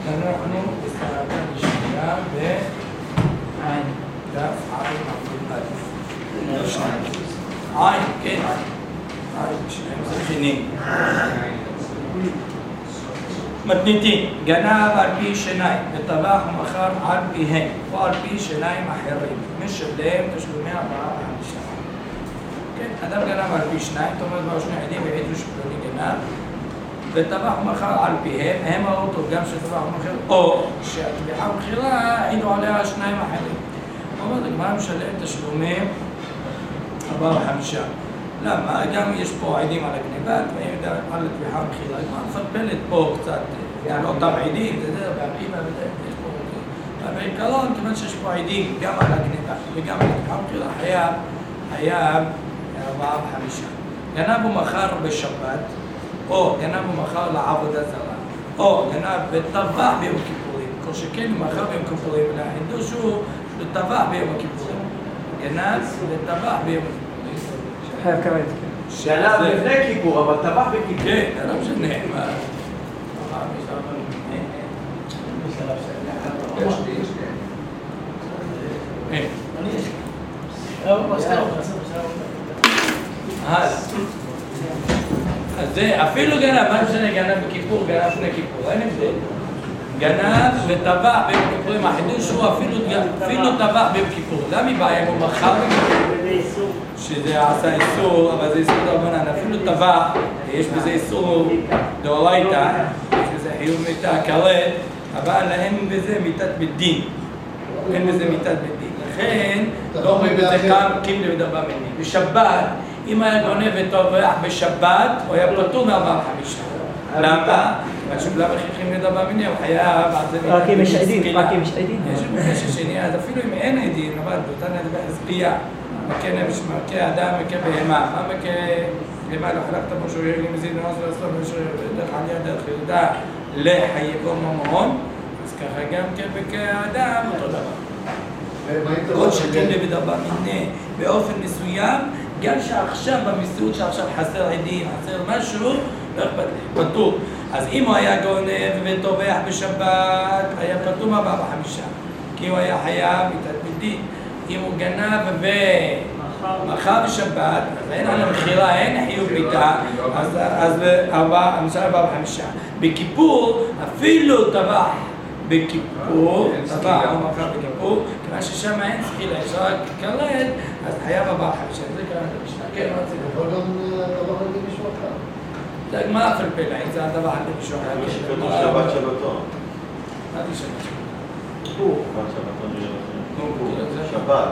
אנחנו בסרטן השנייה בעין, דף עין עמוד א'. עין, כן. עין, שניהם זכינים. מתניתים, גנב על פי שיניים, וטבח ומכר על פיהם, או על פי שיניים אחרים, משלם תשלומי 4 ו-5. כן, אדם גנב על פי שניים, זאת אומרת, באו שני עדים והעידו שפלוני גנב, וטבח ומכר על פיהם, הם האותו גם שטבח ומכר, או שהטביחה ומכירה העידו עליה שניים אחרים. זאת אומרת, הגמרא משלם תשלומים 4 ו-5. למה? גם יש פה עדים על הגניבה, ואם יודע על הטביחה ומכירה, הגמרא מפלפלת פה קצת, לא אותם עדים, והאמא וזה, יש פה עדים. בעיקרון, כיוון שיש פה עדים גם על הגניבה וגם על הטביחה ומכירה, חייב 4 ו-5. גנב ומכר בשבת, או גנב ומכר לעבודה זרה, או גנב וטבח ביום הכיפורים, כל שכן ומכר ביום הכיפורים, החידוש הוא לטבח ביום הכיפורים. גנב וטבח ביום הכיפורים. חייב כרת, כן. גנב לפני כיפור, אבל טבח בכיפור. כן, לא משנה. אז זה אפילו גנב, מה משנה גנב בכיפור, גנב לפני כיפור, אין הבדל. גנב וטבח ביום כיפורים, החידוש הוא אפילו טבח ביום כיפור. למה בעיה הוא מכר בכיפור? שזה עשה איסור, אבל זה איסור דרבנן, אפילו טבח, יש בזה איסור דאורייתא, יש בזה חיוב מיתה, כרת, אבל אין בזה מיתת בית דין. אין בזה מיתת בית דין. לכן, לא אומרים בזה קים לדבר מיני. בשבת, אם היה גונב וטובח בשבת, הוא היה פטור מ4 ו-5. למה? למה חייכים לדבר מיני? הוא חייב... רק אם יש עדים, רק אם יש עדים. יש השני, אז אפילו אם אין עדים, אבל באותה נדבר חזקיה. מכה אדם, מכה בהמה. מה מכה בהמה? לא חלקת בו שהוא יראה לי מזיד נועז ולעשות דרך עליה דרך ילדה לחייבו ממון, אז ככה גם מכה האדם אותו דבר. כל שכן בדבר מיני באופן מסוים, גם שעכשיו במציאות שעכשיו חסר עדים, חסר משהו, לא אכפת לי, פטור. אז אם הוא היה גונב וטובח בשבת, היה פטור מ4 ו-5, כי הוא היה חייב מיתת בית דין. אם הוא גנב ומכר בשבת, אז אין על המכירה, אין חיוב מיתה, אז 4 ו-5. בכיפור, אפילו טבח בכיפור, טבח או מכר בכיפור, כיוון ששם אין סחילה, יש רק כרת, אז חייב 4 ו-5. זה קרה למשנה. כן, מה זה? יכול גם טבח על ידי מישהו אחר. זה הגמרא פלפלה, אם זה הטבח על ידי מישהו אחר. כתוב שבת שבתון. מה זה שבת שבתון? שבת שבתון. שבת.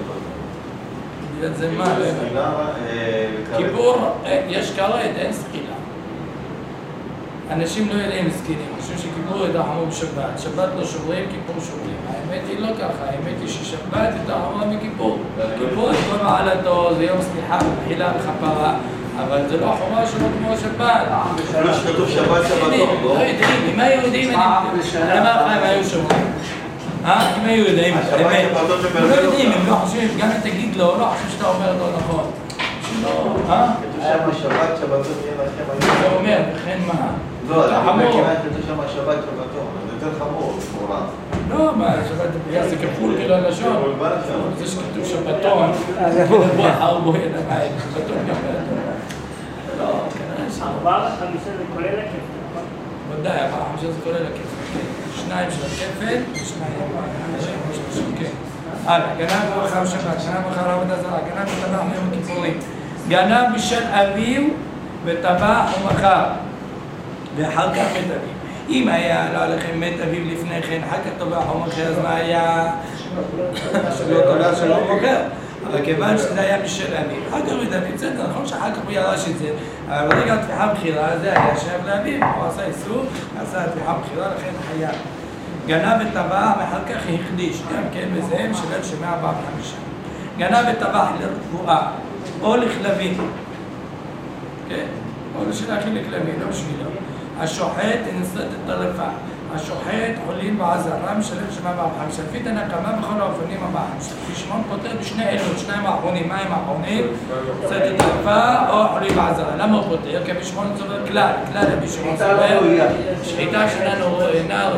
זה מה? כיפור, יש כרת, אין סחילה. אנשים לא יודעים סקינים, חושבים שכיפור יתרחמו בשבת. שבת לא שוברים, כיפור שוברים. האמת היא לא ככה, האמת היא ששבת יתרחמו מכיפור. כיפור יש כל מעלתו, זה יום סליחה ומחילה וכפרה, אבל זה לא חובה שלו כמו שבת. לא שכתוב שבת שבתון, לא יודעים, אם היו יודעים, אני אמר לך אם היו שוברים. אם היו יודעים, באמת. לא יודעים, הם לא חושבים, גם אם תגיד לו, לא חושב שאתה אומר לא נכון. כתוב שם שבת שבתון יהיה לכם. זה אומר, וכן מה? לא, כתוב שם שבת שבתון, זה יותר חמור, לכאורה. לא, מה, שבת זה כפול כאילו הלשון. זה שכתוב שבתון, בוא אחר בו יד הבית, שבתון גם בלתון. לא, כנראה ש... 4 ו-5 זה כולל הכפל, נכון? ודאי, 4 ו-5 זה כולל הכפל. 2 של הכפל, 2 של הכפל. הלאה, גנב ומכר שבת, גנב ומכר עבודה זרה, גנב וטבח ביום הכיפורים. גנב בשל אביו וטבח ומכר. ואחר כך מת אביו. אם היה לא עליכם מת אביו לפני כן, אחר כך טובח ומכר, אז מה היה? שלא טובח שלא מוכר. אבל כיוון שזה היה בשל אביו, אחר כך מת אביו, בסדר, נכון שאחר כך הוא ירש את זה, אבל ברגע הטביחה ומכירה, זה היה שייך לאביו, הוא עשה איסור, עשה הטביחה ומכירה, לכן חייב. גנב וטבח, ואחר כך הקדיש, גם כן בזה, משלם שמאה 4 ו-5. גנב וטבח לרפואה, או לכלבים, כן? או לשלחים לכלבים, לא בשבילו. השוחט נשאת את הרפאה. השוחט חולין בעזרה, משלם שמאה 4 ו-5. לפי תנא קמא בכל האופנים 4 ו-5. שמעון פוטר בשני אלו, שניים האחרונים. מה הם האחרונים? נשאת את הרפאה או חולין בעזרה. למה הוא פוטר? כי בשמעון צובר כלל. כלל בשמעון צובר. שחיטה שאינה ראויה,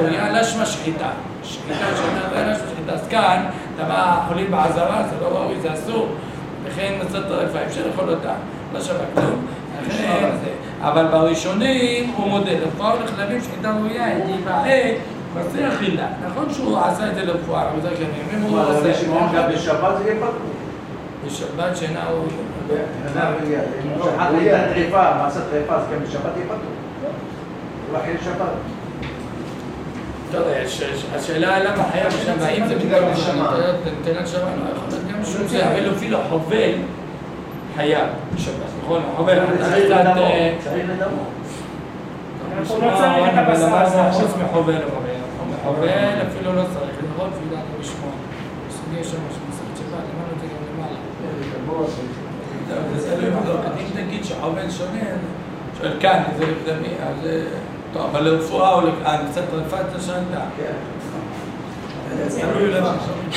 משמע שחיטה. שחיטה שאתה אין משמע שחיטה. אז כאן, טמא חולין בעזרה, זה לא ראוי, זה אסור. לכן מצאת טרפה, אפשר לאכול אותה. לא שווה כלום. אבל בראשונים הוא מודד. לפרעה לכלבים שחיטה ראויה, היא בעיה, ועושה אכילה. נכון שהוא עשה את זה לרפואה, אבל זה כנראה. אם הוא עושה... בשבת זה יהיה פתור. בשבת שאינה הוא... אם שחט הייתה טריפה, מעשה טריפה, אז גם בשבת יהיה פתור. אולי חיל שבת. טוב, השאלה למה חייב שם, האם זה בגלל נתנת שבת, לא יכול להיות גם שום זה, אבל אפילו חובל חייב בשבת, נכון? חובל, צריך לדמו. הוא לא צריך את הבשר. חוץ מחובל, מחובל אפילו לא צריך, לראות וידעת לשמוע. יש שם שמסכת שבת, למעלה זה גם למעלה. זה לא יבדוק, אם תגיד שחובל שונה, שואל כאן, זה לקדמי, אז... טוב, אבל לרפואה או לכאן, קצת רפאת השנתה. תלוי למה.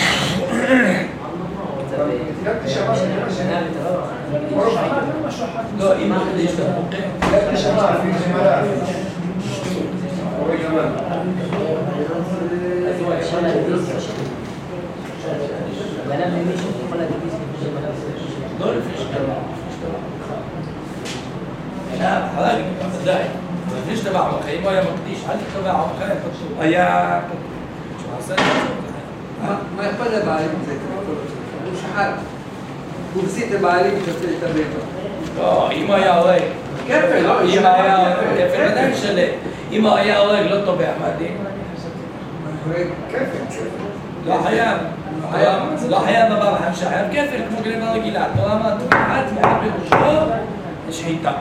לא, אם יש את הפוקר. לא לפי שתבע. חלק, די. לפני שתבע עמך, אם הוא היה מקדיש, אל תתבע עמך, הוא היה... שהוא עשה את זה. מה יכול לבעלים את זה? הוא שחט. הוא הפסיד את הבעלים את הביתו. לא, אם הוא היה הורג. כפל, לא? אם היה הורג, כפל עדיין שלם. אם הוא היה הורג, לא תובע, מה דין? כפל. לא חייב. לא חייב בבא בחמשה, חייב כפל כמו גניבה רגילה. תורה מה תובעת מהפירושו, שחיטה.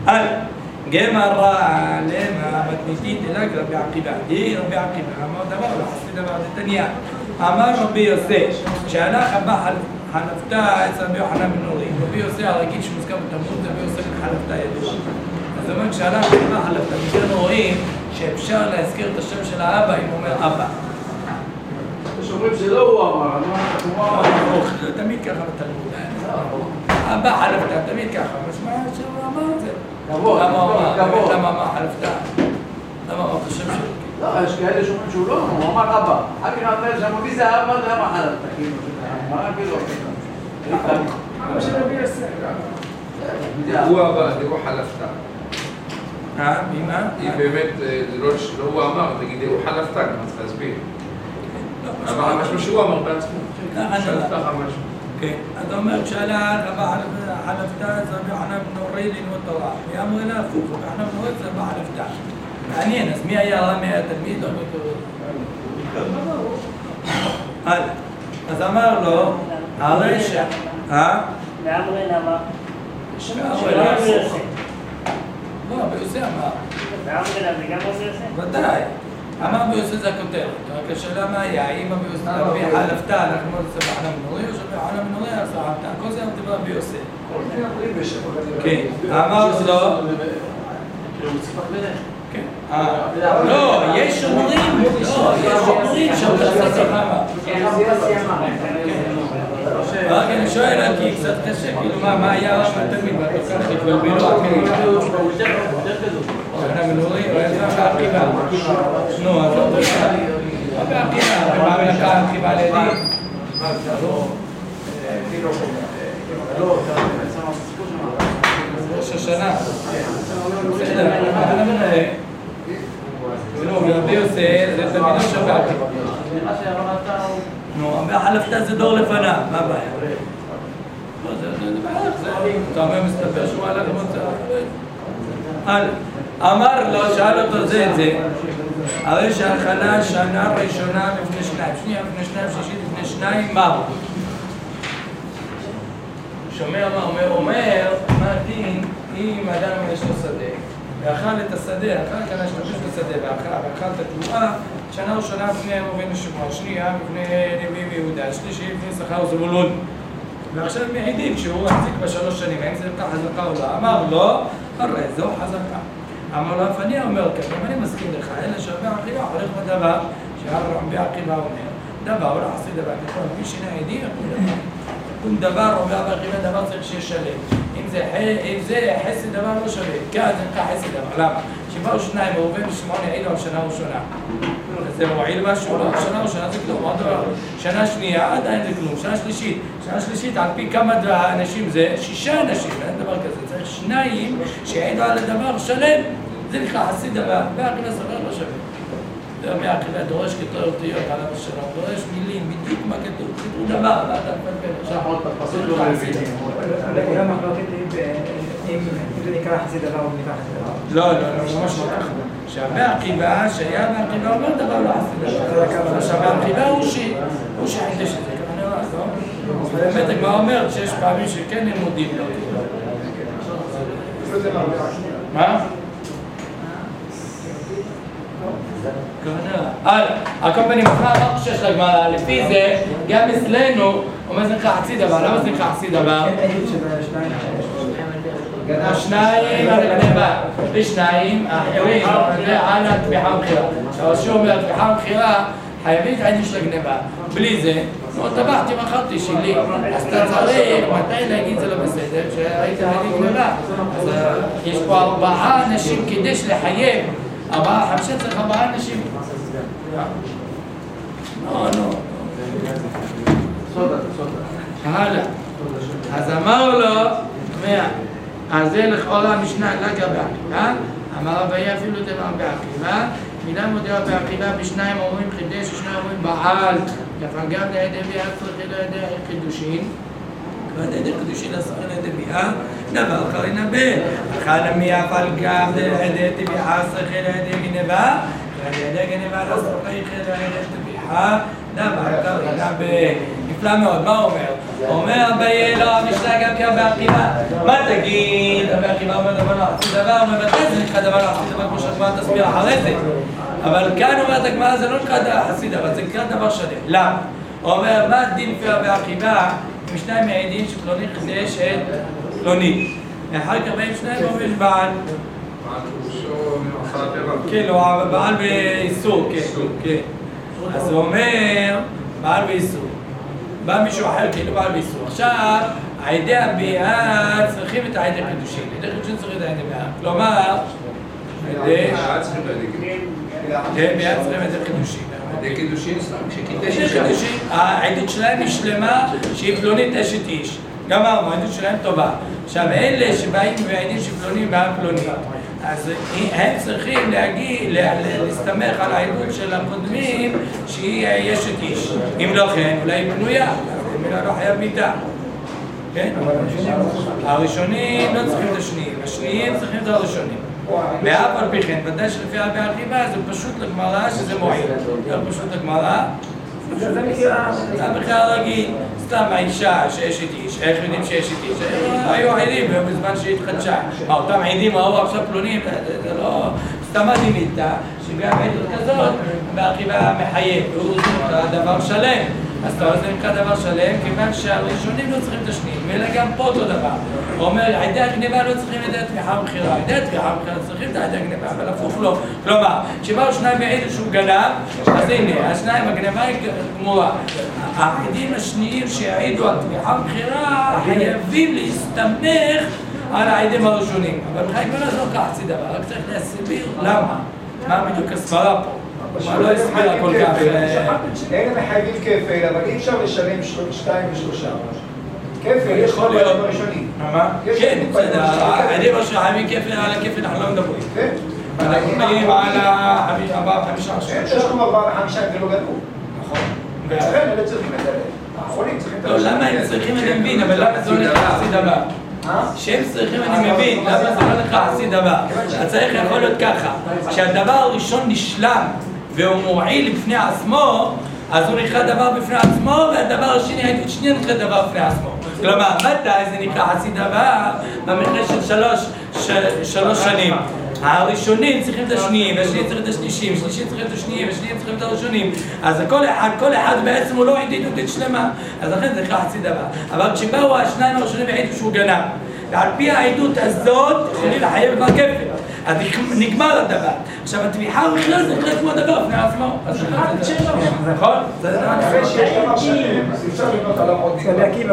גמרא למה מתניתית אלק רבי עקיבא. די רבי עקיבא, אמר דבר לא חסי דבר דתניא. אמר רבי יוסף, כשהלך הבא חלפתה אצל רבי יוחנן בן נורי. רבי יוסף הרגיל שמוזכר בתלמוד זה רבי יוסף בן חלפתה ידוע. אז זאת אומרת כשהלך הבא חלפתה, מכאן רואים שאפשר להזכיר את השם של האבא אם הוא אומר אבא. יש אומרים שלא הוא אמר, זה תמיד ככה בתלמוד. אבא חלפתה, תמיד ככה. משמע שהוא אמר את זה. למה אמר חלפתה? למה אמר את השם שלו? לא, יש כאלה שאומרים שהוא לא, הוא אמר אבא. אחר כך אמר שם, מי זה אבא? זה אבא חלפתה, כאילו. מה כאילו? אבא של רבי יוסף. הוא אבא, זה הוא חלפתה. ממה? אם באמת לא הוא אמר, תגיד, הוא חלפתה, גם צריך להסביר. אמר משהו שהוא אמר בעצמו. חלפתה משהו. כן, אתה אומר כשאלה רבה חלפתה זה רבי יוחנן בן נורי ללמוד תורה. מי אמר אלה הפוך, רבי יוחנן בן נורי זה רבי חלפתה. מעניין, אז מי היה רמי התלמיד או הלאה. אז אמר לו, הרשע, ואמרין אמר, לא, ביוסי אמר. ואמרין זה גם עושה יוסף? ודאי. אמר ביוסי זה הכותרת. רק השאלה מה היה, האם ביוסי רבי חלפתה, אנחנו לא נצא בחנן בן נורי, או שרבי חנן בן נורי עשה חלפתה. כל זה אמר ביוסי. כן, אמר לו, לא, יש אומרים, שאתה סחמה. רק אני שואל, כי קצת קשה, כאילו מה היה רב התלמיד, מה אתה כך התבלבלו אחרים? חנן בן נורי, הוא היה זה בעקיבא. נו, אז לא תודה. לא בעקיבא, ומה מלכה עקיבא לידי? ראש השנה. בסדר, חנן בן נורי. רבי יוסף זה תלמידו של בעקיבא. נו, חלפתה זה דור לפניו, מה הבעיה? לא, זה בעיה, אתה אומר מסתבר שהוא עלה למוצא. אמר לו, שאל אותו זה את זה, הרי שהאכלה שנה ראשונה לפני שניים, שנייה לפני שניים, שישית לפני שניים, מה הוא? שומע מה אומר, מה הדין אם אדם יש לו שדה, ואכל את השדה, אחר כך השתמש בשדה, ואכל את התבואה, שנה ראשונה לפני ראובן ושמעון, שנייה לפני לוי ויהודה, שלישי לפני יששכר וזבולון. ועכשיו מעידים שהוא מחזיק בשלוש שנים, האם זה נקרא חזקה או לא? אמר לו, הרי זו חזקה. אמר לו, אני אומר כך, אם אני מסכים לך, אלא שרבי עקיבא הולך בדבר, שרבי עקיבא אומר, דבר, הוא לא עשי דבר, ככל מי שנעידים, כל דבר, רבי עקיבא דבר צריך שישלם. אם זה חסד דבר לא שווה, כאן זה נקרא חסד דבר, למה? שבאו שניים, ראובן ושמעון העידו על שנה ראשונה. זה מועיל משהו? לא, שנה ראשונה זה כלום, עוד דבר. שנה שנייה עדיין זה כלום, שנה שלישית, על פי כמה אנשים זה 6 אנשים, אין דבר כזה, צריך 2 שיעידו על הדבר שלם, זה נקרא חסיד דבר, והעקיבא סובר לא שווה. זה אומר, העקיבא דורש כתוב אותיות עליו השלום, דורש מילים, בדיוק מה כתוב, כתוב דבר, ואתה מפלפל. עכשיו עוד פסוק לא מבינים. אולי מחלוקת אם זה נקרא חסיד דבר או נקרא חסיד דבר. לא, ממש לא ככה. שהעקיבא, שהיה בעקיבא אומר דבר לא חסיד דבר. עכשיו העקיבא הוא שחידש את זה, ככה נראה, לא? באמת הגמרא אומרת שיש פעמים שכן הם מודים לו. מה? הלאה, על כל פנים, מה חושש לגמרא? לפי זה, גם אצלנו, אומר זה נקרא חצי דבר, למה זה נקרא חצי דבר? השניים על הגניבה, ושניים האחרים, זה על התביחה ובחירה. כשהרש"י אומר תביחה ובחירה, חייבים את העניין של הגניבה. בלי זה, לא טבחתי מכרתי שלי, אז אתה צריך, מתי להגיד זה לא בסדר? כשהיית להגיד גניבה. אז יש פה 4 אנשים כדי לחייב, 5 צריך 4 אנשים. לא. הלאה. אז אמר לו, אז זה לכאורה משנה לגבי עקיבא, אמר אביי אפילו דבר בעקיבא, מילה מודיעה בעקיבא בשניים אומרים חידש, ושניים אומרים בעל, אבל גם לידי ביאה צריך לידי חידושין, לידי חידושין אסור לידי ביאה, דבר קרין הבן, אחד מיאה אבל גם לידי ביאה צריך לידי גנבה, לידי גנבה לא צריך לידי ביאה, דבר קרין הבן. נפלא מאוד, מה הוא אומר? אומר אביי לא, המשנה גם כאן בעקיבא. מה תגיד? בעקיבא אומר דבר לא חצי דבר, אומר מתי זה נקרא דבר לא חצי דבר כמו שהגמרא תסביר אחרי זה. אבל כאן אומרת הגמרא זה לא נקרא חצי דבר, זה נקרא דבר שלם. למה? הוא אומר מה דין פר בעקיבא עם 2 מעידים שפלוני חידש את פלוני. אחר כך באים 2 ואומרים בעל. בעל פירושו ממחלת ערב. כן, לא, בעל באיסור, כן. אז הוא אומר בעל באיסור. בא מישהו אחר כאילו בעל באיסור. עכשיו, עדי הביאה צריכים את העדי חידושין. עדי חידושין צריכים את העדי ביאה. כלומר, עדי ביאה צריכים את החידושין. עדי קידושין, כשקידש עדי חידושין, העדות שלהם היא שלמה שהיא פלונית אשת איש. גם העדות שלהם טובה. עכשיו, אלה שבאים ועדים שפלונים בעל פלונית, אז הם צריכים להסתמך על העדות של הקודמים שהיא אשת איש. אם לא כן, אולי היא פנויה, אז לא חייב מיתה. כן? הראשונים לא צריכים את השניים, השניים צריכים את הראשונים. ואף על פי כן, ודאי שלפי בעקיבא זה פשוט לגמרא שזה מועיל. זה פשוט לגמרא. זה המחיר הרגיל. סתם האישה שאשת איש, איך יודעים שאשת איש? היו עדים בזמן שהתחדשה. אותם עדים ראו עכשיו פלונים, זה לא... סתם עדיניתה, שגם עדות כזאת, בעקיבא מחייב, והוא זה דבר שלם. אז אתה רואה, זה נקרא דבר שלם, כיוון שהראשונים לא צריכים את השניים, אלא גם פה אותו דבר. הוא אומר, עדי הגניבה לא צריכים עדי התביחה ובחירה, עדי התביחה ובחירה צריכים את עדי הגניבה, אבל הפוך לא. כלומר, כשבאו 2 העדו שהוא גנב, אז הנה, השניים הגניבה היא גמורה. העדים השניים שהעידו על תביחה ובחירה חייבים להסתמך על העדים הראשונים. אבל בחיים לא זה לא כך חצי דבר, רק צריך להסביר למה. מה בדיוק הסברה פה? מה לא הסבירה כל כך? אלה מחייבים כפל, אבל אי אפשר לשלם 2 ו3. כפל, יש כל בעדים הראשונים. מה? כן, בסדר, העדים הראשונים כפל על הכפל אנחנו לא מדברים. כן. אנחנו מדברים על 5 יש לנו 4 ו5 ולא גדול. נכון. ולכן אלה צריכים את אלה. האחרונים צריכים את לא, למה הם צריכים אני מבין, אבל למה זה לא נקרא חצי דבר? שהם צריכים אני מבין, למה זה לא נקרא חצי דבר? צריך יכול להיות ככה, כשהדבר הראשון נשלם והוא מועיל לפני עצמו, אז הוא נקרא דבר בפני עצמו, והדבר השני, העדות שנייה נקרא דבר בפני עצמו. כלומר, מתי זה נקרא חצי דבר? במקרה של 3 שנים. הראשונים צריכים את השניים, והשניים צריכים את השלישים, השלישים צריכים את השניים, והשניים צריכים את הראשונים. אז כל אחד בעצם הוא לא עדות שלמה, אז לכן זה נקרא חצי דבר. אבל כשבאו השניים הראשונים העדו שהוא גנב, ועל פי העדות הזאת יכולים לחייב כבר כפל. אז נגמר הדבר. עכשיו, התביחה ובחירה זה נקרא כמו הדבר בפני עצמו. אז נכון? זה דבר אחרי שיש דבר שלם, אז אפשר לבנות עליו עוד נקרא. בעקיבא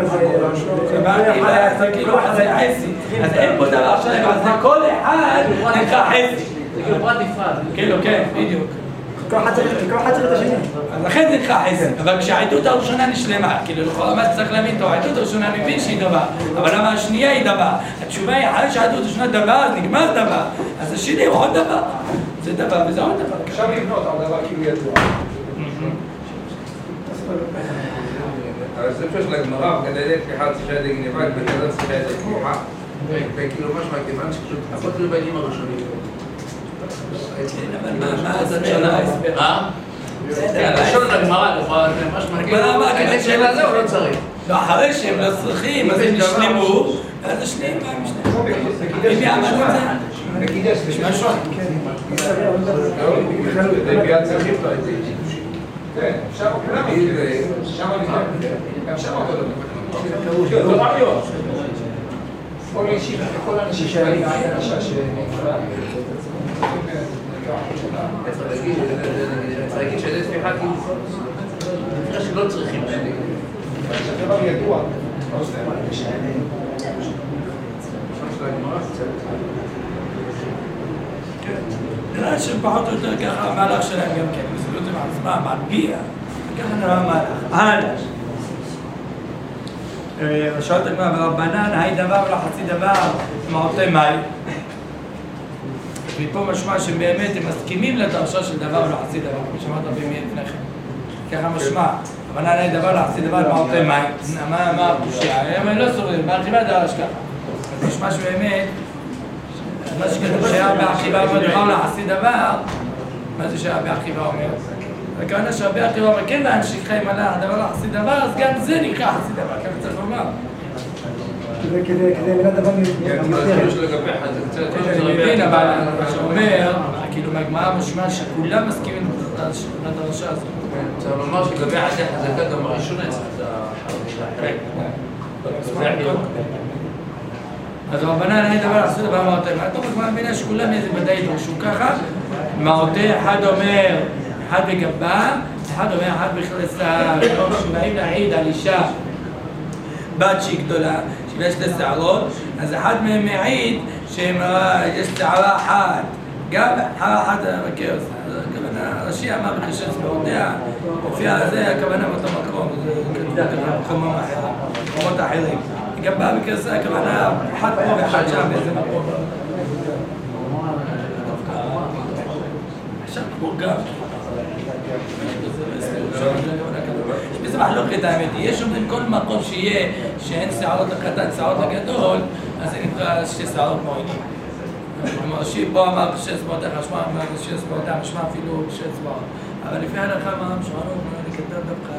זה... זה חצי. אז אין פה דבר שלם, אז כל אחד נקרא חצי. זה כאילו פרט נפרד. כאילו, כן, בדיוק. כל אחד צריך את השני. לכן זה נקרא חסד, אבל כשהעדות הראשונה נשלמה, כאילו לכל מה שצריך להבין טוב, העדות הראשונה מבין שהיא דבר, אבל למה השנייה היא דבר? התשובה היא, אחרי שהעדות הראשונה דבר, אז נגמר דבר, אז השני הוא עוד דבר, זה דבר וזה עוד דבר. אפשר לבנות על דבר כאילו ידוע. הספר של הגמרא, כדי פתיחת שישה ידי גניבה, וכדי שישה ידי פתיחה, וכאילו משמע, כיוון שפשוט הכל תלוי בעדים הראשונים. מה זה של ההסבר? הלשון הגמרא, כדי שאלה זה או לא צריך? לא, אחרי שהם לא צריכים, אז הם נשלמו, ואז השניים מה הם נשלמו? אם יעמד את זה? בקידש, משהו? זה ביד צריכים לו את זה. כן, אפשר כולם שם גם שם אותו דבר. לא רעיון. כל הישיבה, כל האנשים שבאים מהאנשה שנקרא. צריך להגיד שזה ספיחה כאילו, נראה שלא צריכים. זה דבר ידוע. נראה שפחות או יותר ככה המהלך שלהם גם כן, מסבירות עם עצמם, מרגיע, ככה נראה המהלך. הלאה. שואלת הגמרא, ורבנן, היי דבר ולא חצי דבר, מעוטי מים. מפה משמע שבאמת הם מסכימים לדרשה של דבר ולא חצי דבר, כמו שאמרת רבי לפני כן. ככה משמע, רבנן, היי דבר ולא חצי דבר, מעוטי מים. מה הפושע? הם לא סורים, בהרחיבה דרש ככה. אז משמע שבאמת, מה שכתוב שהיה באחיבה אומר דבר לחצי דבר, מה זה שהיה באחיבה אומר? הכוונה שהרבי עקיבא אומר כן להנשיקך עם הדבר לחצי דבר, אז גם זה נקרא חצי דבר, ככה צריך לומר. כדי לדעת דבר אני מבין, אבל שאומר, כאילו מהגמרא משמע שכולם מסכימים לדרשה הזאת. צריך לומר שלגבי החזקה גם הראשונה צריך אז רבנן היה דבר לעשות דבר מעוטה, והתוך הגמרא מבינה שכולם איזה ודאי דרשו ככה, מעוטה אחד אומר אחד בגבה, אחד אומר אחד בכלסה, שבאים להעיד על אישה בת שהיא גדולה, שיש לה שערות, אז אחד מהם מעיד שיש שערה אחת, גם אחת מכיר, הכוונה, ראשי אמר בחשש בעודיה, לפי זה הכוונה באותו מקום, זה מקומות אחרים. גם בא בכרסה, הכוונה, אחד פה ואחד שם באיזה מקום. עכשיו מורגב. יש בזה מחלוקת האמת, יש אומרים כל מקום שיהיה, שאין שערות לקטן, שערות לגדול, אז זה נקרא שתי שערות מועילים. כלומר, פה אמר שש צבעות, משמע אמר שש צבעות, משמע אפילו שש צבעות. אבל לפי ההלכה מה המשמענו, אני כתב דווקא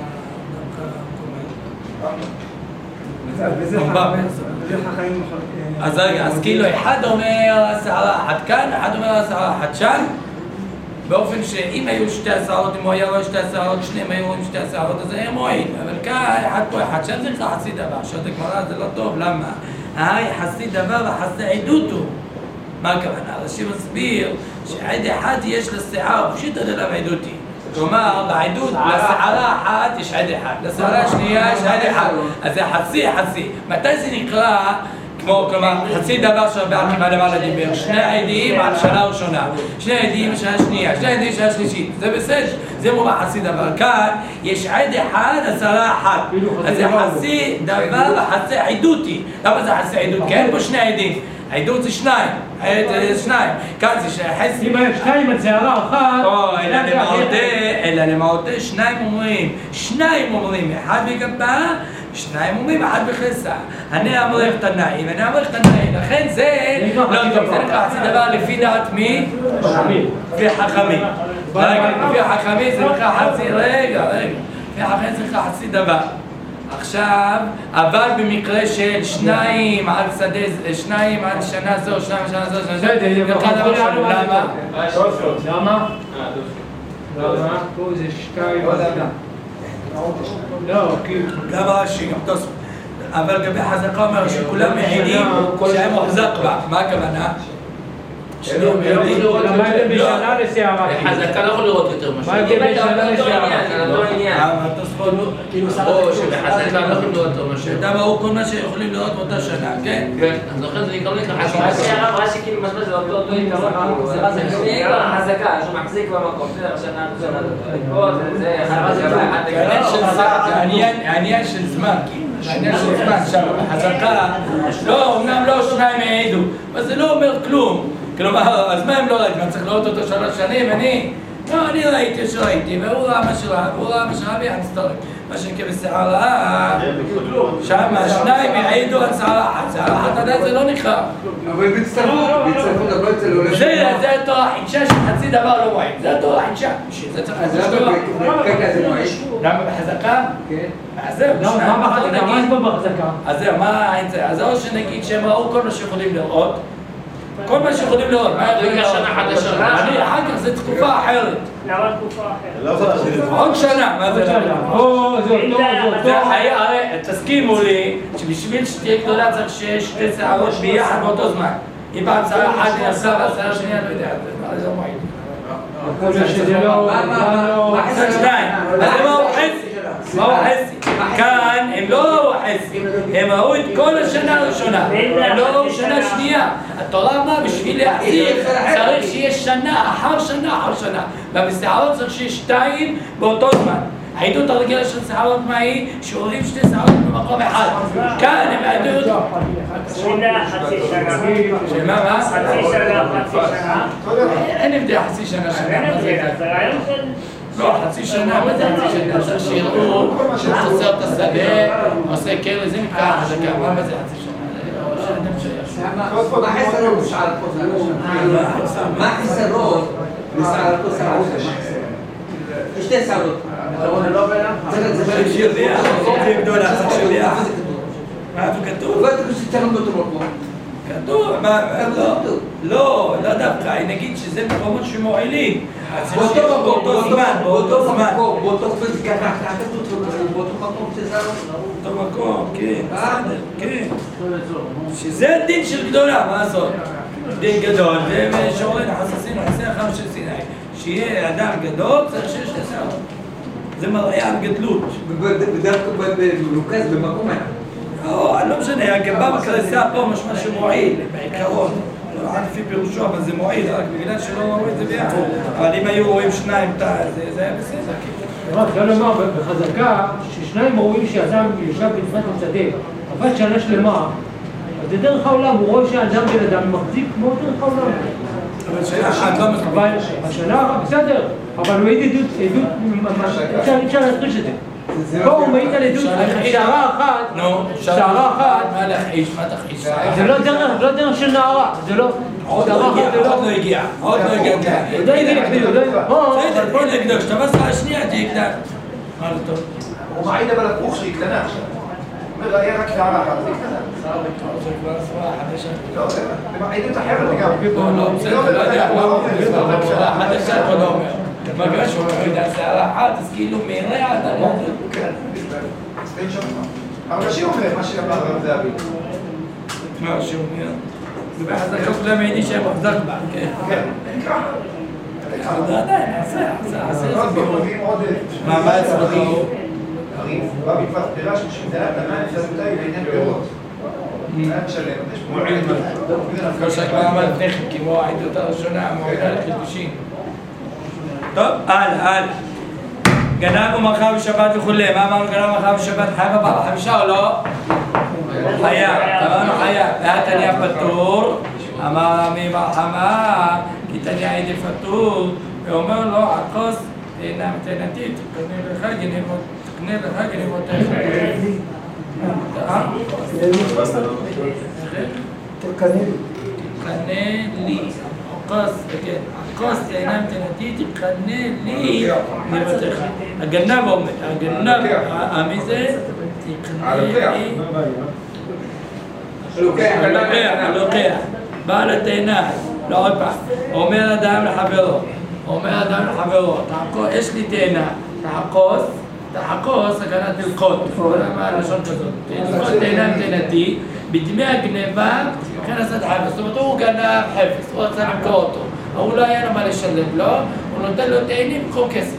אז רגע, אז כאילו אחד אומר שערה אחת כאן, אחד אומר שערה אחת שם, באופן שאם היו שתי השערות, אם הוא היה רואה שתי השערות, שניהם היו רואים שתי השערות, אז היה מועיל, אבל כאן אחד פה אחד שם זה נקרא חצי דבר, שאת הגמרא זה לא טוב, למה? חצי דבר וחצי עדות הוא. מה הכוונה? רש"י מסביר שעד אחד יש לשיער, פשוט עד אליו עדותי. כלומר, בעדות, לשערה אחת יש עד אחד, לשערה השנייה יש עד אחד, אז זה חצי. מתי זה נקרא, כלומר, חצי דבר שרבי עקיבא למעלה דיבר, שני עדים על שנה ראשונה, שני עדים על שנה שנייה, שני עדים על שנה שלישית, זה בסדר, זה מובן חצי דבר. כאן יש עד אחד, לשערה אחת, אז זה חצי דבר וחצי עדותי. למה זה חצי עדות? כי אין פה שני עדים. העדות זה שניים, כאן זה חצי. אם היה שניים על שערה אחת... אלא למעוטה שניים אומרים, אחד בגבה, שניים אומרים, אחד בכלסה. אני אמר קטנאים, לכן זה לא טוב, זה נקרא חצי דבר לפי דעת מי? לפי חכמים. לפי חכמים זה נקרא חצי, רגע, לפי חכמים זה נקרא חצי דבר. עכשיו, אבל במקרה של שניים על שדה, שניים על שנה זו, שניים על שנה זו, זה נקרא דבר שלנו, למה? למה? למה? פה זה שתיים על שנה. לא, כאילו... למה רש"י, גם תוספות. אבל לגבי חזקה אומר שכולם מעידים שהיה מוחזק בה. מה הכוונה? מה ההבדל בין שנה לשערה? חזקה לא יכול לראות יותר משהו. מה ההבדל בין שנה לשערה? או שבחזקה לא יכולים לראות יותר משהו. אתה ראו כל מה שיכולים לראות באותה שנה, כן? כן, אז לכן זה נקרא לך השערה רש"י כאילו משמע זה אותו עיקרון, זה חזקה, שהוא מחזיק במקום, זה העניין של זמן, העניין של זמן שם, בחזקה, לא, אמנם לא שניים העידו, אבל זה לא אומר כלום. כלומר, אז מה הם לא ראיתי? אני צריך לראות אותו 3 שנים, אני ראיתי שראיתי, והוא ראה מה שראה, והוא ראה מה שראה ביחד סטורי. מה שכן בסערה, שם שניים העידו על סערה אחת, סערה אחת עדיין זה לא נקרא. אבל בהצטרפות גם לא אצל עולה. זה תורה חידשה שחצי דבר לא מועיל, זה תורה חידשה. זה צריך לעשות דבר. זה מועיל. למה בחזקה? כן. אז זהו, מה בחזקה? מה יש פה בחזקה? אז זהו, אז או שנגיד שהם ראו כל מה שיכולים לראות, כל מה שיכולים לראות, מה יכולים לראות? שנה חדשה. אני אחר כך זה תקופה אחרת. למה תקופה אחרת? עוד שנה, מה זה שנה? הרי תסכימו לי שבשביל שתהיה גדולה צריך שיש 2 שערות ביחד באותו זמן. אם פעם שערה אחת נעשה והשערה שנייה לא יודע, זה לא מועיל. שזה לא... זה 2, אז הם ראו חצי. מהו חצי? כאן הם לא ראו חצי, הם ראו את כל השנה הראשונה, הם לא ראו שנה שנייה. התורה אמרה בשביל להחזיר צריך שיש שנה אחר שנה אחר שנה, ובסערות צריך שיש 2 באותו זמן. העדות הרגילה של סערות מה היא? שעורים 2 סערות במקום אחד. כאן הם העדות שנה חצי שנה. שמה מה? חצי שנה. אין הבדל חצי שנה שנה. זה רעיון של... לא, חצי שנה, מה זה חצי שנה? צריך שיראו שעושה את השדה, עושה כאילו, זה נקרא חזקה, מה זה חצי שנה? מה חיסרון בשערתו? מה חיסרון בשערתו? יש 2 שערות. צריך שליח, זה גדולה, צריך שליח. מה זה כתוב? לא תכף שתרם באותו מקום. כתוב, לא דווקא, נגיד שזה מקומות שמועילים. באותו זמן, באותו זמן. באותו מקום שזרו. באותו מקום, כן, בסדר, כן. שזה דין של גדולה, מה לעשות? דין גדול, ושאורן החססין, חסי החם של סיני. שיהיה אדם גדול, צריך שיש 2 שערות. זה מראה על גדלות. בדרך כלל במרוכז במקום אחד. לא, אני לא משנה, הגבה בקרסה פה משמע שמועיל, בעיקרון. לא לפי פירושו, אבל זה מועיל, רק בגלל שלא ראו את זה ביחד. אבל אם היו רואים 2, זה היה בסדר. אפשר לומר בחזקה ששניים רואים שאדם ישב בנפרד מצדה, עבד שנה שלמה, אז זה דרך העולם, הוא רואה שהאדם בן אדם מחזיק כמו דרך העולם. אבל שנה אחת לא מספיק. אבל השנה, בסדר, אבל הוא העיד עדות, אפשר להכחיש את זה. פה הוא מעיד על עדות, שערה אחת, מה להכחיש? מה תכחיש? זה לא דרך של נערה, זה לא... עוד לא הגיע, עוד לא הגיע. עוד לא הגיע נגדו, בסדר, בוא נגדו, כשאתה בסרה השנייה תהיה קטן. מה לא טוב? הוא מעיד אבל הפוך שהיא קטנה עכשיו. הוא אומר, היה רק שערה אחת, זה קטנה. זה כבר סברה חדשה. לא, זה מעידות אחרת לגמרי. לא, בסדר, לא יודע, סברה חדשה אתה לא אומר. בגלל שהוא אומר, שערה אחת, אז כאילו מרע אתה לא אומר. כן, ספיין שם. אבל השיר אומר, מה שאמר הרב זהבי. מה השיר אומר? זה בחזקה כולם מעידים שהם מחזק בה, כן. כן, נקרא. זה עדיין, עשה את זה בירור. מה אצלנו? הריף, בא בכפת פירה של שמדלת המים, חזקותיי לעניין פירות. היה משלם, יש פה מועיל מה. כמו שהכבר אמר לפני כן, כמו העדות הראשונה, המועילה לחידושים. טוב, הלאה. גנב ומרחב בשבת וכולי, מה אמרנו גנב ומרחב בשבת? חייב הבא בחמישה או לא? חייב, אמרנו חייב. והתניא פטור, אמר רמי בר חמא, כי תניא עדי פטור, ואומר לו, עקוס תנתי, תקנה לך גנבותיך. תקנה לי. עקוס תאינם תנתי, תקנה לי גנבותיך. הגנב אומר, מי זה? תקנה לי. הלוקח, בעל התאנה, לא עוד פעם, אומר אדם לחברו, יש לי תאנה, תחקוס, הכוונה תלקוט, מה הלשון כזאת, תלקוט תאנה תאנתי, בדמי הגניבה לכן עשה את החפץ, זאת אומרת הוא גנב חפץ, הוא רצה למכור אותו, אבל הוא לא היה לו מה לשלם לו, הוא נותן לו תאנים במקום כסף.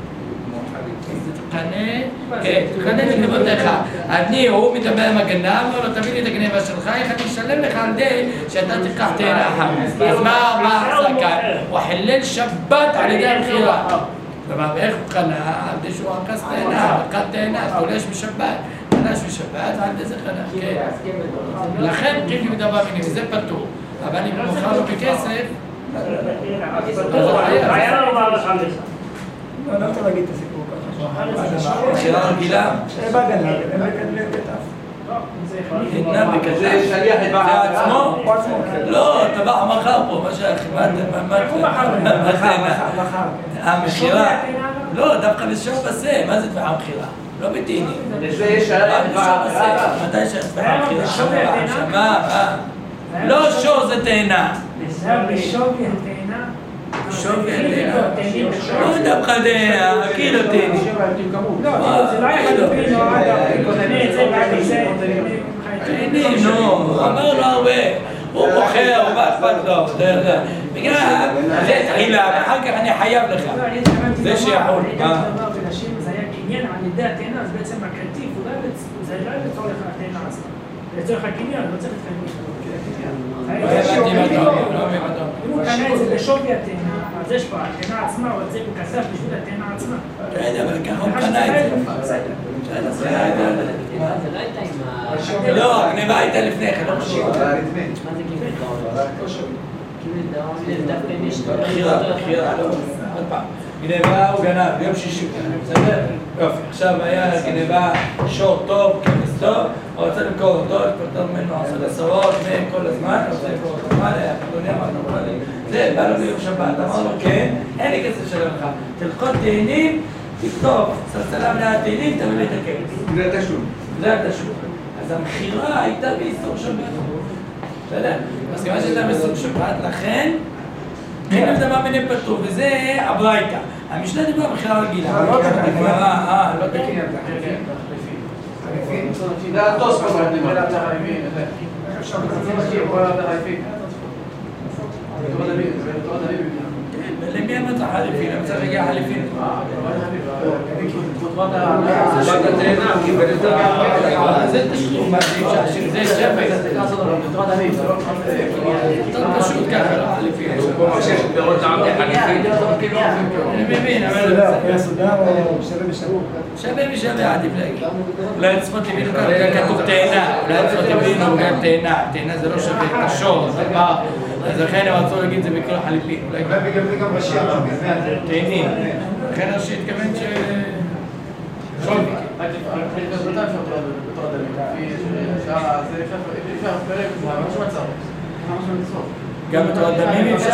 תקנה לגנבותיך, הוא מדבר עם הגנב, אומר לו תביא לי את הגנבה שלך, איך אני אשלם לך על די שאתה תיקח תאנה אחת. אז מה עשה כאן? הוא חילל שבת על ידי המכירה. כלומר, איך הוא קנה? על ידי שהוא עקס תאנה, עקד תאנה, תולש בשבת, תולש בשבת, ועל ידי זה קנה, כן. לכן קיבלי מדבר מיני, וזה פטור. אבל אם הוא מוכר לו בכסף, אז הוא חייב. לא רוצה להגיד את הסיפור ככה. מכירה רגילה. בא גנב, הם מקדמים בטף. גנב בכתף. זה שליח את זה עצמו? הוא עצמו, כן. לא, טבח מחר פה, מה שהכיבדת, הוא מחר. המכירה. לא, דווקא לשור בזה, מה זה טבח המכירה? לא בתאינים. לזה יש שליח מתי שטבח המכירה? שמה? לא שור זה תאנה. זה בשווי התאנה. שווי התאנה. לא דווקא תאנה, קילו תאנה. לא, זה לא היה חלופין, לא היה תאנים, נו, הוא אמר לו הרבה. הוא בוחר, הוא באכפת לו, בגלל זה תחילה, ואחר כך אני חייב לך. זה שיחול. זה היה קניין על ידי התאנה, אז בעצם הקטיף, זה לא היה לצורך התאנה עצמה. לצורך הקניין, לא צריך אם הוא קנה את זה בשווי התאנה, אז יש פה, התאנה עצמה, הוא את זה הוא כסף בשביל התאנה עצמה. כן, אבל ככה הוא קנה את זה. לא, הגניבה הייתה לפני כן, לא חשוב. בחירה, עוד פעם. גניבה הוא גנב, יום שישי הוא גנב, בסדר? יופי, עכשיו היה גניבה שור טוב, כבש טוב, הוא רוצה למכור אותו, לפתור ממנו עשרות עשרות, כל הזמן, הוא רוצה למכור אותו, מה היה? אדוני אמר לי, זה, בא לו ביום שבת, אמר לו, כן, אין לי כסף שלם לך, תלכות תאנים, תכתוב, סלסלה מלאה תאנים, תביא לי את הכסף. זה התשלום. זה התשלום. אז המכירה הייתה באיסור שבת. בסדר? אז כמה שהייתה באיסור שבת, לכן, אין הבדמה ביניהם פטור, וזה הברייתא. המשנה דיברה במכירה רגילה. לא תקין. זה התוספות. למי אמרת חליפין? אני צריך להגיע חליפין. זה תשלום, זה שפט. פשוט ככה, לא חליפין. אני מבין, אבל שווה בשווה, עדיף להגיד. אולי עצמות הבינו כאן כתוב תאנה, אולי עצמות הבינו גם תאנה. תאנה זה לא שווה, קשור, זה בר. אז לכן הם רצו להגיד זה בכל חליפין. אולי גם ראשי תאנים. לכן ראשי התכוון ש... שווי. גם בתורת דמים אפשר?